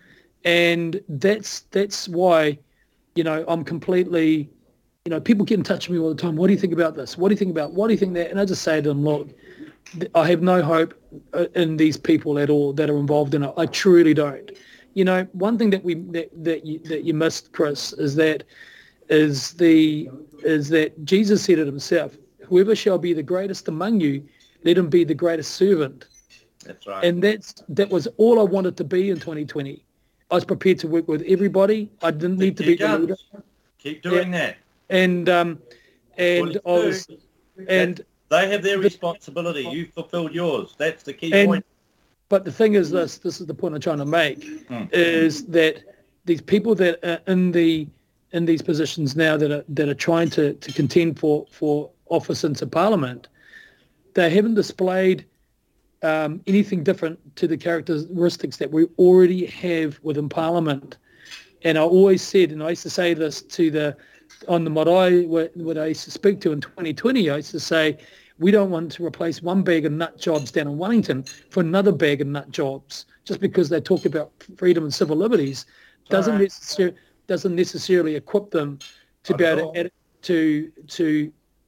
And that's that's why, you know, I'm completely, you know, people get in touch with me all the time. What do you think about this? What do you think about, what do you think that? And I just say to them, look, I have no hope in these people at all that are involved in it. I truly don't. You know, one thing that we that, that you that you missed, Chris, is that is the is that Jesus said it himself. Whoever shall be the greatest among you, let him be the greatest servant. That's right. And that's that was all I wanted to be in twenty twenty. I was prepared to work with everybody. I didn't need to be the leader. Keep doing yeah. that. And um, and I was, and they have their responsibility. You fulfilled yours. That's the key and, point. But the thing is this, this is the point I'm trying to make, mm. is that these people that are in the in these positions now that are that are trying to, to contend for, for office into Parliament, they haven't displayed um, anything different to the characteristics that we already have within Parliament. And I always said, and I used to say this to the on the marae, what I used to speak to in twenty twenty, I used to say, we don't want to replace one bag of nut jobs down in Wellington for another bag of nut jobs. Just because they talk about freedom and civil liberties doesn't right. necessarily doesn't necessarily equip them to Not be able to, to to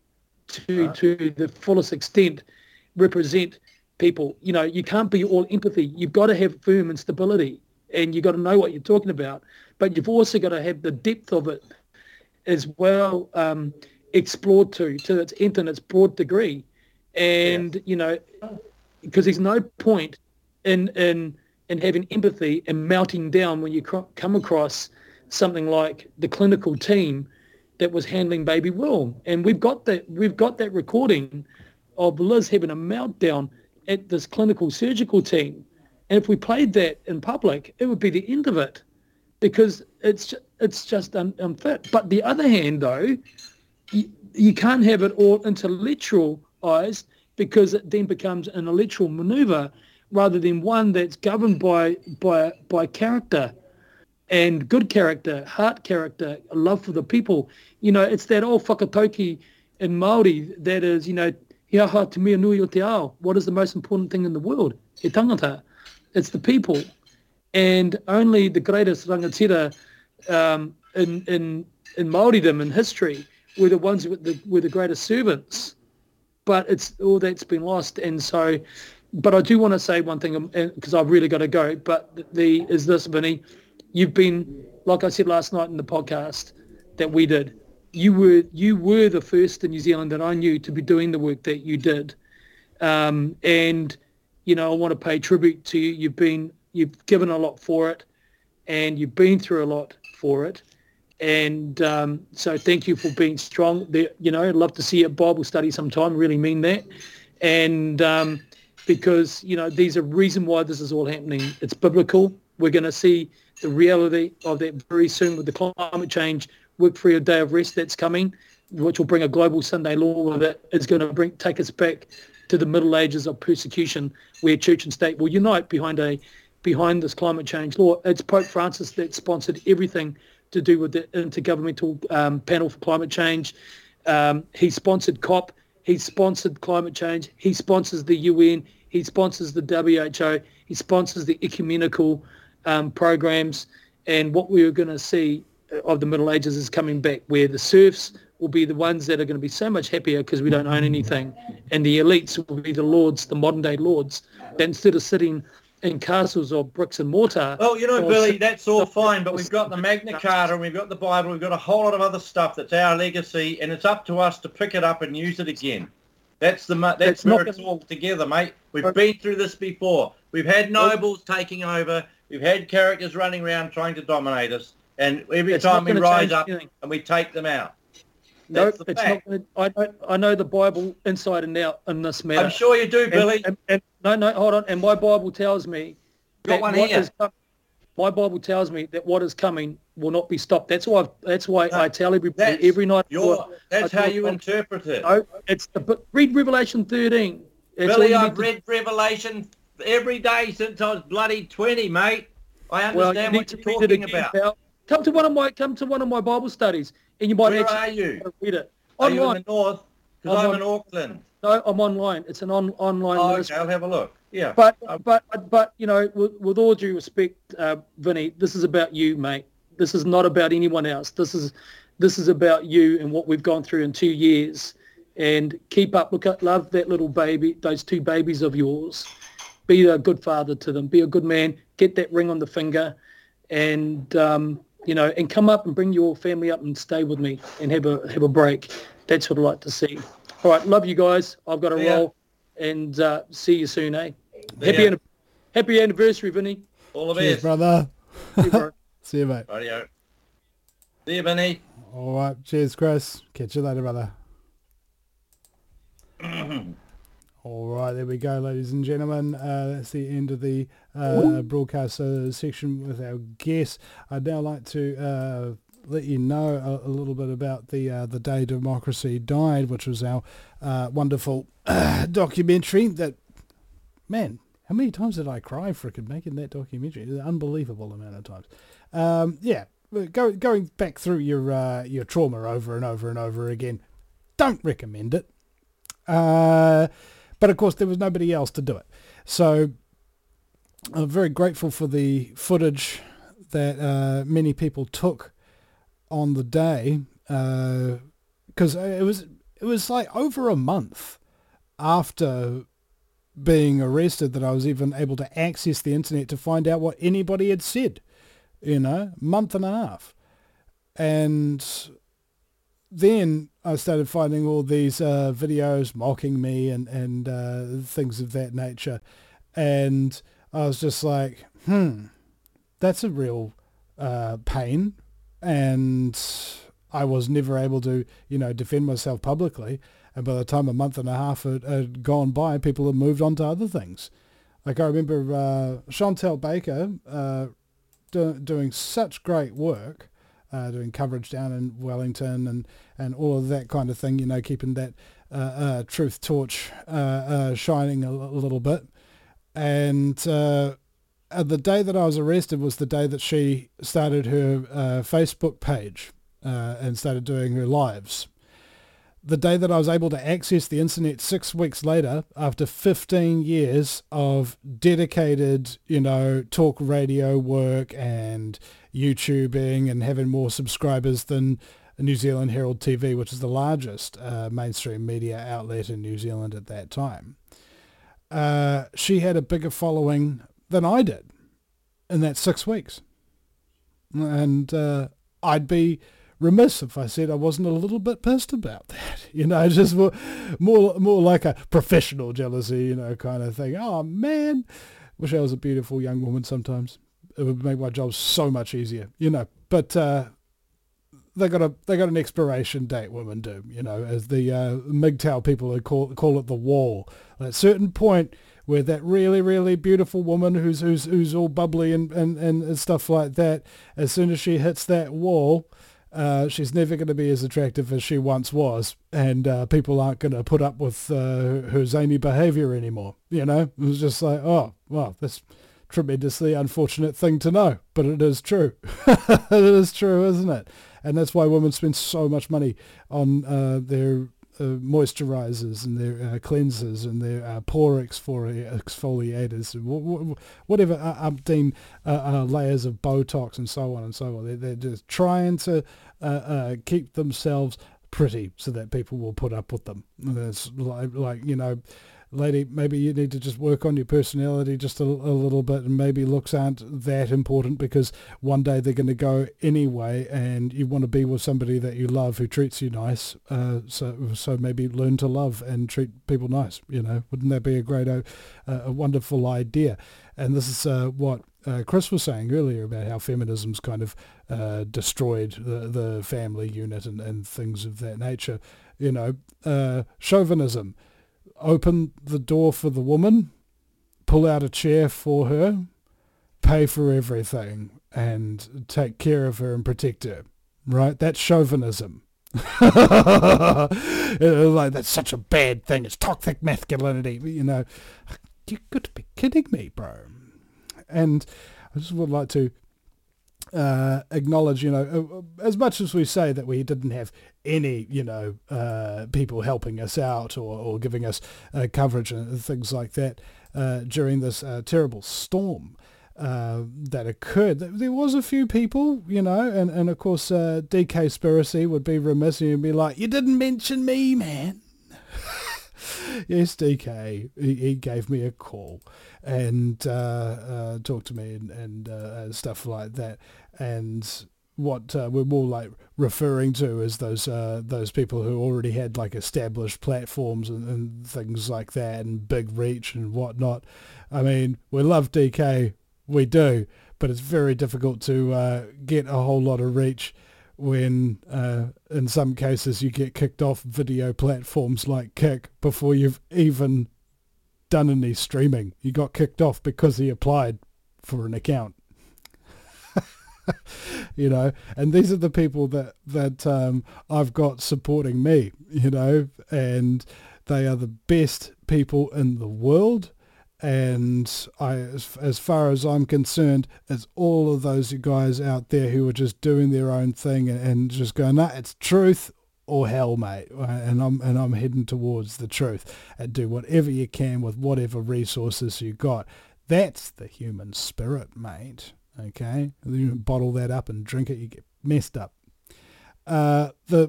to right. to the fullest extent represent people. You know, you can't be all empathy. You've got to have firm and stability, and you've got to know what you're talking about. But you've also got to have the depth of it as well, um, explored to to its nth and its broad degree. And yes. you know, because there's no point in in in having empathy and melting down when you cr- come across something like the clinical team that was handling baby Will. And we've got that we've got that recording of Liz having a meltdown at this clinical surgical team. And if we played that in public, it would be the end of it, because it's it's just un, unfit. But the other hand, though, you, you can't have it all intellectualized, because it then becomes an intellectual maneuver rather than one that's governed by by by character and good character, heart character, a love for the people. You know, it's that old whakatauki in Māori that is, you know, he aha te mea nui o te ao. What is the most important thing in the world? He tangata. It's the people. And only the greatest rangatira um, in, in, in Māoridom in history were the ones with the, were the greatest servants. But it's all that's been lost. And so, but I do want to say one thing, because I've really got to go, but the is this, Vinny, you've been, like I said last night in the podcast that we did, you were you were the first in New Zealand that I knew to be doing the work that you did. Um, and, you know, I want to pay tribute to you. You've been, you've given a lot for it, and you've been through a lot for it. And um, so thank you for being strong. There, you know, I'd love to see a Bible study sometime, really mean that. And um, because, you know, there's a reason why this is all happening. It's biblical. We're going to see the reality of that very soon with the climate change work for a day of rest that's coming, which will bring a global Sunday law with it. It's going to bring take us back to the Middle Ages of persecution, where church and state will unite behind a behind this climate change law. It's Pope Francis that sponsored everything to do with the Intergovernmental um, Panel for Climate Change. Um, he sponsored COP. He sponsored climate change. He sponsors the U N. He sponsors the W H O. He sponsors the ecumenical um, programs. And what we are going to see of the Middle Ages is coming back, where the serfs will be the ones that are going to be so much happier because we don't own anything, and the elites will be the lords, the modern day lords, that instead of sitting in castles of bricks and mortar. Well, you know, or Billy, sit- that's all fine, but we've got the Magna Carta and we've got the Bible, we've got a whole lot of other stuff that's our legacy, and it's up to us to pick it up and use it again. That's the that's It's where not it's gonna- all together, mate. We've been through this before. We've had nobles taking over. We've had characters running around trying to dominate us, and every It's time not we gonna rise change up anything. and we take them out. No, That's it's the not. fact. Gonna, I know. I know the Bible inside and out in this matter. I'm sure you do, And- Billy. And, and, no, no, hold on. And my Bible tells me Got that one what here. is com- my Bible tells me that what is coming will not be stopped. That's why. I've, that's why No, I tell everybody That's every night. your, before that's I how talk you on- interpret it. No, it's the book. Read Revelation thirteen. That's all Billy, you I've need to- read Revelation every day since I was bloody twenty, mate. I Well, understand you what need you're to read it talking again, about. pal. Come to one of my come to one of my Bible studies, and you might Where actually are you? read it Are you in online. the north? Because I'm I'm on- in Auckland. No, I'm online. It's an on online. Oh, ministry. okay, I'll have a look. Yeah. But Um, but but you know, with, with all due respect, uh, Vinny, this is about you, mate. This is not about anyone else. This is this is about you and what we've gone through in two years. And keep up. Look at love that little baby, those two babies of yours. Be a good father to them. Be a good man. Get that ring on the finger, and um, you know, and come up and bring your family up and stay with me and have a have a break. That's what I'd like to see. All right, love you guys. I've got to See ya. roll, and uh, see you soon, eh? See Happy ya. an- happy anniversary, Vinny. all the Cheers, best. brother. See you, bro. See you, mate. Radio. See you, Vinny. All right. Cheers, Chris. Catch you later, brother. All right, there we go, ladies and gentlemen. Uh, that's the end of the uh, broadcast uh, section with our guests. I'd now like to uh, let you know a, a little bit about the uh, the Day Democracy Died, which was our uh, wonderful uh, documentary. That, man, how many times did I cry frickin' making that documentary? It's an unbelievable amount of times. Um, yeah, go, going back through your uh, your trauma over and over and over again. Don't recommend it. Uh, but of course there was nobody else to do it. So I'm very grateful for the footage that uh, many people took on the day, because uh, it was it was like over a month after being arrested that I was even able to access the internet to find out what anybody had said, you know, month and a half. And then I started finding all these uh, videos mocking me and, and uh, things of that nature. And I was just like, hmm, that's a real uh, pain. And I was never able to, you know, defend myself publicly. And by the time a month and a half had, had gone by, people had moved on to other things. Like I remember uh, Chantel Baker uh, do, doing such great work, Uh, doing coverage down in Wellington and, and all of that kind of thing, you know, keeping that uh, uh, truth torch uh, uh, shining a, a little bit. And uh, uh, the day that I was arrested was the day that she started her uh, Facebook page uh, and started doing her lives. The day that I was able to access the internet six weeks later, after fifteen years of dedicated, you know, talk radio work and YouTubing and having more subscribers than New Zealand Herald T V, which is the largest uh, mainstream media outlet in New Zealand at that time. Uh, she had a bigger following than I did in that six weeks. And uh, I'd be remiss if I said I wasn't a little bit pissed about that, you know, just more, more, more like a professional jealousy, you know, kind of thing. Oh man, wish I was a beautiful young woman sometimes. It would make my job so much easier, you know, but uh, they got a, they got an expiration date, women do, you know, as the uh, M G T O W people would call, call it the wall. At a certain point where that really, really beautiful woman who's, who's, who's all bubbly and, and, and stuff like that, as soon as she hits that wall, Uh, she's never going to be as attractive as she once was, and uh, people aren't going to put up with uh, her zany behaviour anymore. You know, it was just like, oh, well, that's a tremendously unfortunate thing to know, but it is true. It is true, isn't it? And that's why women spend so much money on uh, their uh, moisturizers and their uh, cleansers and their uh, pore exfoli- exfoliators, and wh- wh- whatever uh, umpteen uh, uh, layers of Botox and so on and so on. They're, they're just trying to uh, uh, keep themselves pretty so that people will put up with them. It's like, like, you know, lady, maybe you need to just work on your personality just a, a little bit, and maybe looks aren't that important because one day they're going to go anyway, and you want to be with somebody that you love who treats you nice. Uh, so so maybe learn to love and treat people nice. You know, wouldn't that be a great, uh, a wonderful idea? And this is uh, what uh, Chris was saying earlier about how feminism's kind of uh, destroyed the, the family unit and, and things of that nature. You know, uh, chauvinism. Open the door for the woman, pull out a chair for her, pay for everything, and take care of her and protect her. Right? That's chauvinism. Like, that's such a bad thing. It's toxic masculinity. You know, you got to be kidding me, bro. And I just would like to uh, acknowledge, you know, as much as we say that we didn't have any, you know, uh, people helping us out or, or giving us uh, coverage and things like that uh, during this uh, terrible storm uh, that occurred. There was a few people, you know, and, and of course uh, D K Spiracy would be remiss and be like, you didn't mention me, man. Yes, D K, he, he gave me a call and uh, uh, talked to me and, and uh, stuff like that. And what uh, we're more like referring to as those uh, those people who already had like established platforms and, and things like that and big reach and whatnot. I mean, we love D K, we do, but it's very difficult to uh, get a whole lot of reach when uh, in some cases you get kicked off video platforms like Kick before you've even done any streaming. You got kicked off because he applied for an account. You know, and these are the people that that um, I've got supporting me, you know, and they are the best people in the world. And I, as, as far as I'm concerned, it's all of those guys out there who are just doing their own thing and, and just going, nah, it's truth or hell, mate. And I'm and I'm heading towards the truth. And do whatever you can with whatever resources you got. That's the human spirit, mate. Okay, you bottle that up and drink it, you get messed up. Uh, the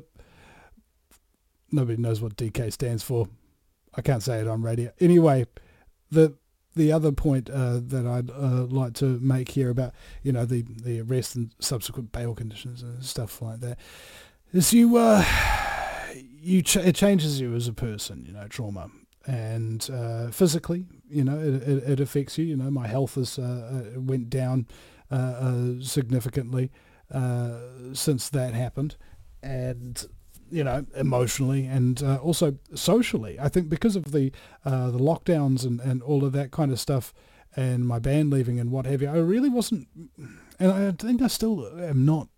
nobody knows what D K stands for. I can't say it on radio. Anyway, the the other point uh, that I'd uh, like to make here about, you know, the, the arrest and subsequent bail conditions and stuff like that is you uh, you ch- it changes you as a person. You know, trauma. And uh, physically, you know, it, it, it affects you. You know, my health has uh, went down uh, uh, significantly uh, since that happened, and you know, emotionally and uh, also socially. I think because of the uh, the lockdowns and, and all of that kind of stuff, and my band leaving and what have you, I really wasn't, and I think I still am not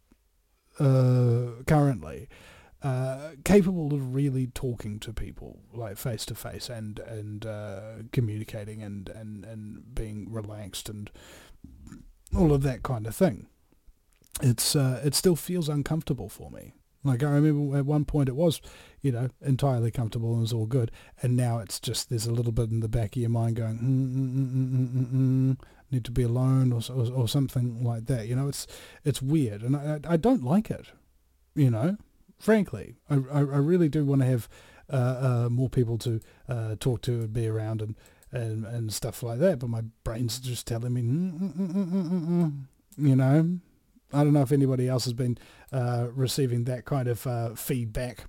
uh, currently. Uh, capable of really talking to people like face to face and and uh, communicating and, and, and being relaxed and all of that kind of thing. It's uh, it still feels uncomfortable for me. Like I remember at one point it was, you know, entirely comfortable and it was all good, and now it's just there's a little bit in the back of your mind going, mm, mm, mm, mm, mm, mm, need to be alone or, or or something like that. You know, it's it's weird, and I I don't like it. You know. Frankly, I, I, I really do want to have uh, uh, more people to uh, talk to and be around and, and, and stuff like that, but my brain's just telling me, mm, mm, mm, mm, mm, mm. You know, I don't know if anybody else has been uh, receiving that kind of uh, feedback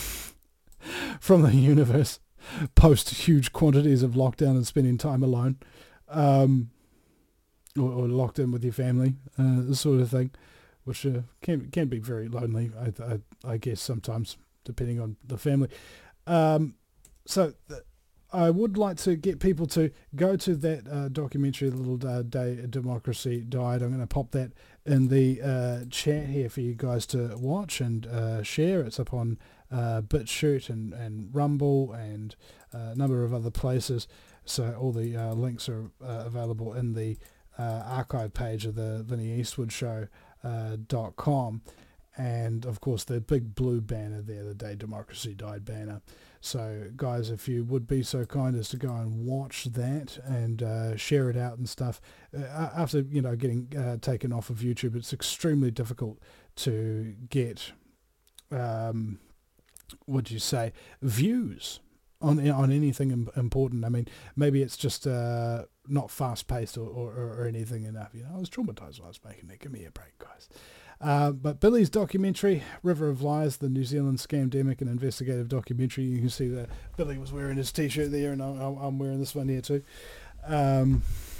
from the universe post huge quantities of lockdown and spending time alone, um, or, or locked in with your family, uh, this sort of thing. Which uh, can can be very lonely, I, I, I guess, sometimes, depending on the family. Um, so th- I would like to get people to go to that uh, documentary, The Little uh, Day Democracy Died. I'm going to pop that in the uh, chat here for you guys to watch and uh, share. It's up on uh, BitChute and, and Rumble and uh, a number of other places. So all the uh, links are uh, available in the uh, archive page of the Vinnie Eastwood Show. Uh, dot com, and of course the big blue banner there, the Day Democracy Died banner. So guys, if you would be so kind as to go and watch that and uh, share it out and stuff, uh, after you know getting uh, taken off of YouTube, it's extremely difficult to get um, what do you say views on on anything im- important. I mean, maybe it's just uh, not fast paced or, or, or anything enough. You know, I was traumatized when I was making it. Give me a break, guys. Uh, but Billy's documentary, River of Lies, the New Zealand Scamdemic and Investigative Documentary. You can see that Billy was wearing his T-shirt there, and I'm, I'm wearing this one here too. Um,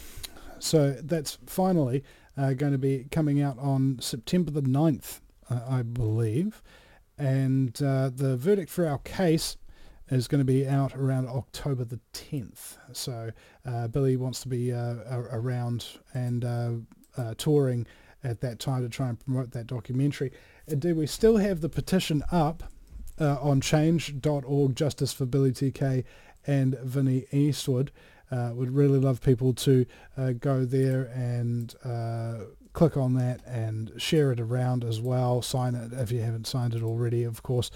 so that's finally uh, going to be coming out on September the ninth, uh, I believe. And uh, the verdict for our case is going to be out around October the tenth. So uh, Billy wants to be uh, around and uh, uh, touring at that time to try and promote that documentary. And do we still have the petition up uh, on change dot org, Justice for Billy T K and Vinnie Eastwood? Uh, would really love people to uh, go there and uh, click on that and share it around as well. Sign it if you haven't signed it already, of course,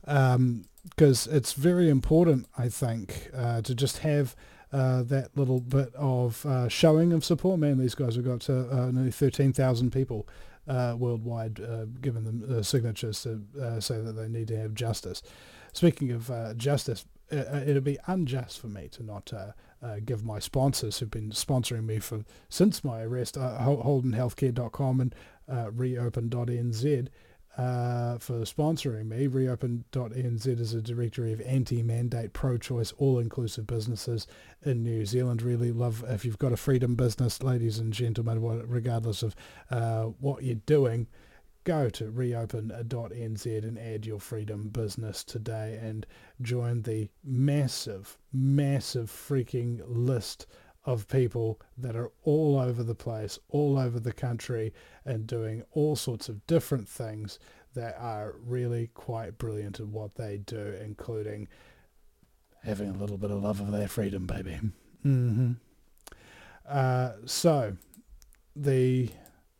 because um, it's very important, I think, uh, to just have Uh, that little bit of uh, showing of support. Man, these guys have got uh, uh, nearly thirteen thousand people uh, worldwide uh, giving them uh, signatures to uh, say that they need to have justice. Speaking of uh, justice, uh, it'd be unjust for me to not uh, uh, give my sponsors who've been sponsoring me for since my arrest, uh, holden healthcare dot com and uh, reopen dot n z, Uh, for sponsoring me. reopen dot n z is a directory of anti-mandate, pro-choice, all-inclusive businesses in New Zealand. Really love if you've got a freedom business, ladies and gentlemen, regardless of uh, what you're doing, go to reopen dot n z and add your freedom business today and join the massive, massive freaking list of people that are all over the place, all over the country, and doing all sorts of different things that are really quite brilliant at what they do, including having a little bit of love of their freedom, baby. Mm-hmm. Uh, so, the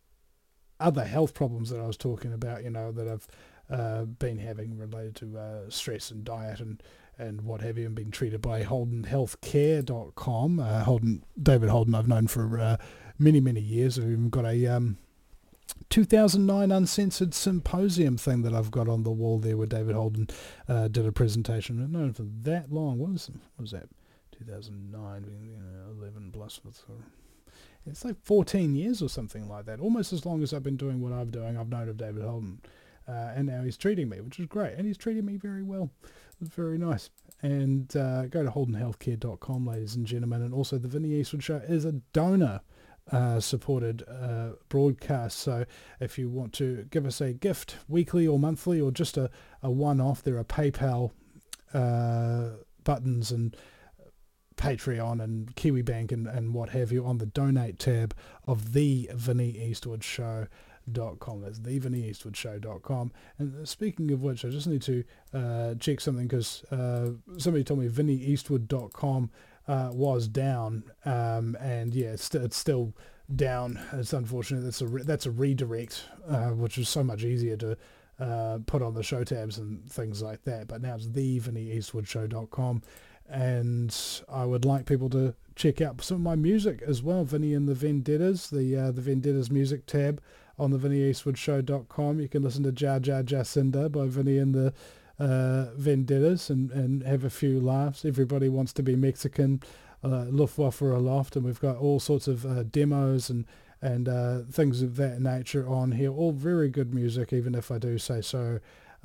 other health problems that I was talking about, you know, that I've uh, been having related to uh, stress and diet and and what have you, and being treated by holden healthcare dot com. Uh, Holden, David Holden, I've known for uh, many, many years. I've even got a um, two thousand nine Uncensored Symposium thing that I've got on the wall there where David Holden uh, did a presentation. I've known for that long. What was, what was that? two thousand nine, you know, eleven plus. It's like fourteen years or something like that. Almost as long as I've been doing what I'm doing, I've known of David Holden. Uh, and now he's treating me, which is great. And he's treating me very well. It's very nice. And uh, go to holden healthcare dot com, ladies and gentlemen. And also the Vinnie Eastwood Show is a donor uh, supported uh, broadcast. So if you want to give us a gift weekly or monthly or just a, a one-off, there are PayPal uh, buttons and Patreon and KiwiBank and, and what have you on the donate tab of the Vinnie Eastwood Show. Dot com. That's the Vinnie Eastwood Show dot com. And speaking of which, I just need to uh, check something because uh, somebody told me Vinnie Eastwood dot com uh, was down, um, and yeah, it's, st- it's still down. It's unfortunate. That's a re- that's a redirect, uh, which is so much easier to uh, put on the show tabs and things like that. But now it's the Vinnie Eastwood Show dot com, and I would like people to check out some of my music as well. Vinnie and the Vendettas, the uh, the Vendettas music tab on the Vinnie Eastwood Show dot com. You can listen to Jar Jar Jacinda by Vinnie and the uh, Vendettas and, and have a few laughs. Everybody Wants to Be Mexican, uh, Luftwaffe Aloft, and we've got all sorts of uh, demos and, and uh, things of that nature on here. All very good music, even if I do say so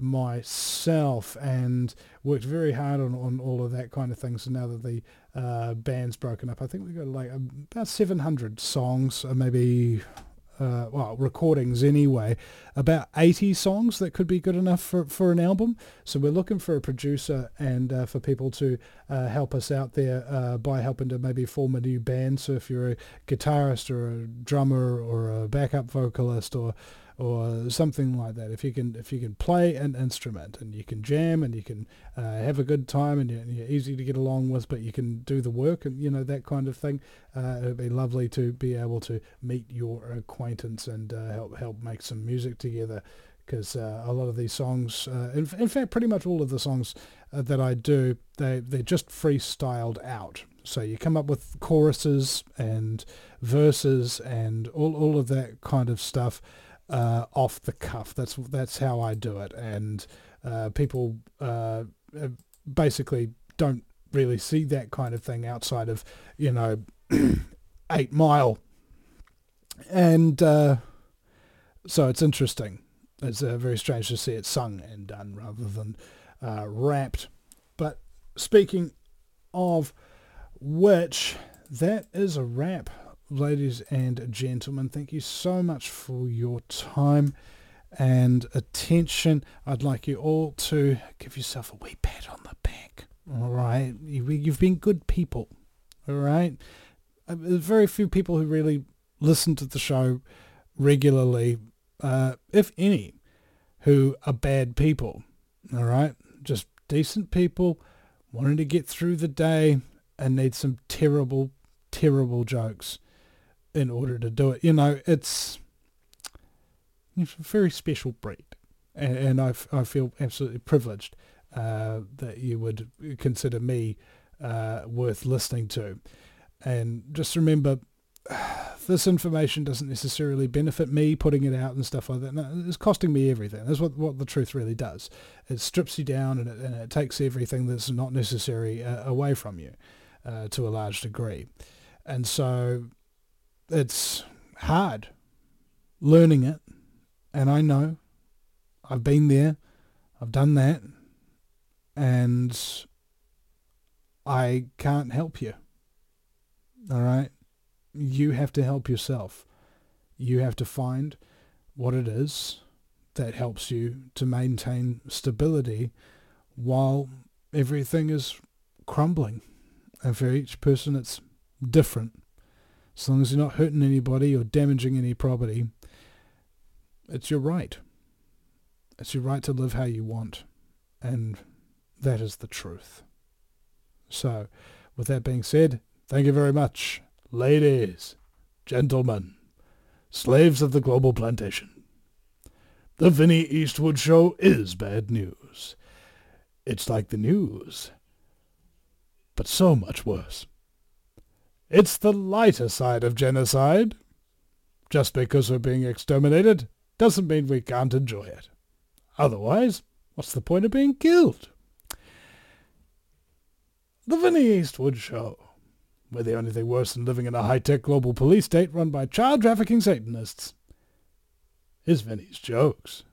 myself, and worked very hard on, on all of that kind of thing. So now that the uh, band's broken up, I think we've got like about seven hundred songs, or maybe... Uh, well, recordings anyway, about eighty songs that could be good enough for, for an album. So we're looking for a producer and uh, for people to uh, help us out there uh, by helping to maybe form a new band. So if you're a guitarist or a drummer or a backup vocalist or or something like that, if you can if you can play an instrument and you can jam and you can uh, have a good time and you're, and you're easy to get along with, but you can do the work and you know that kind of thing, uh, it'd be lovely to be able to meet your acquaintance and uh, help help make some music together, because uh, a lot of these songs, uh, in, in fact, pretty much all of the songs uh, that I do, they, they're just freestyled out. So you come up with choruses and verses and all, all of that kind of stuff uh, off the cuff. That's that's how I do it. And uh, people uh, basically don't really see that kind of thing outside of, you know, Eight Mile. And uh, so it's interesting. It's uh, very strange to see it sung and done rather than uh, rapped. But speaking of which, that is a wrap, ladies and gentlemen. Thank you so much for your time and attention. I'd like you all to give yourself a wee pat on the back. All right, you, you've been good people. All right, uh, there's very few people who really listen to the show regularly, uh, if any, who are bad people. All right, just decent people wanting to get through the day and need some terrible, terrible jokes in order to do it. You know, it's, it's a very special breed, and, and I, I feel absolutely privileged uh, that you would consider me uh, worth listening to. And just remember, this information doesn't necessarily benefit me putting it out and stuff like that. No, it's costing me everything. That's what, what the truth really does. It strips you down, and it, and it takes everything that's not necessary uh, away from you uh, to a large degree. And so it's hard learning it. And I know I've been there, I've done that, and I can't help you. All right? You have to help yourself. You have to find what it is that helps you to maintain stability while everything is crumbling. And for each person it's different. As long as you're not hurting anybody or damaging any property, it's your right. It's your right to live how you want. And that is the truth. So, with that being said, thank you very much, ladies, gentlemen, slaves of the global plantation. The Vinnie Eastwood Show is bad news. It's like the news, but so much worse. It's the lighter side of genocide. Just because we're being exterminated doesn't mean we can't enjoy it. Otherwise, what's the point of being killed? The Vinnie Eastwood Show. We're the only thing worse than living in a high-tech global police state run by child trafficking Satanists is Vinnie's jokes.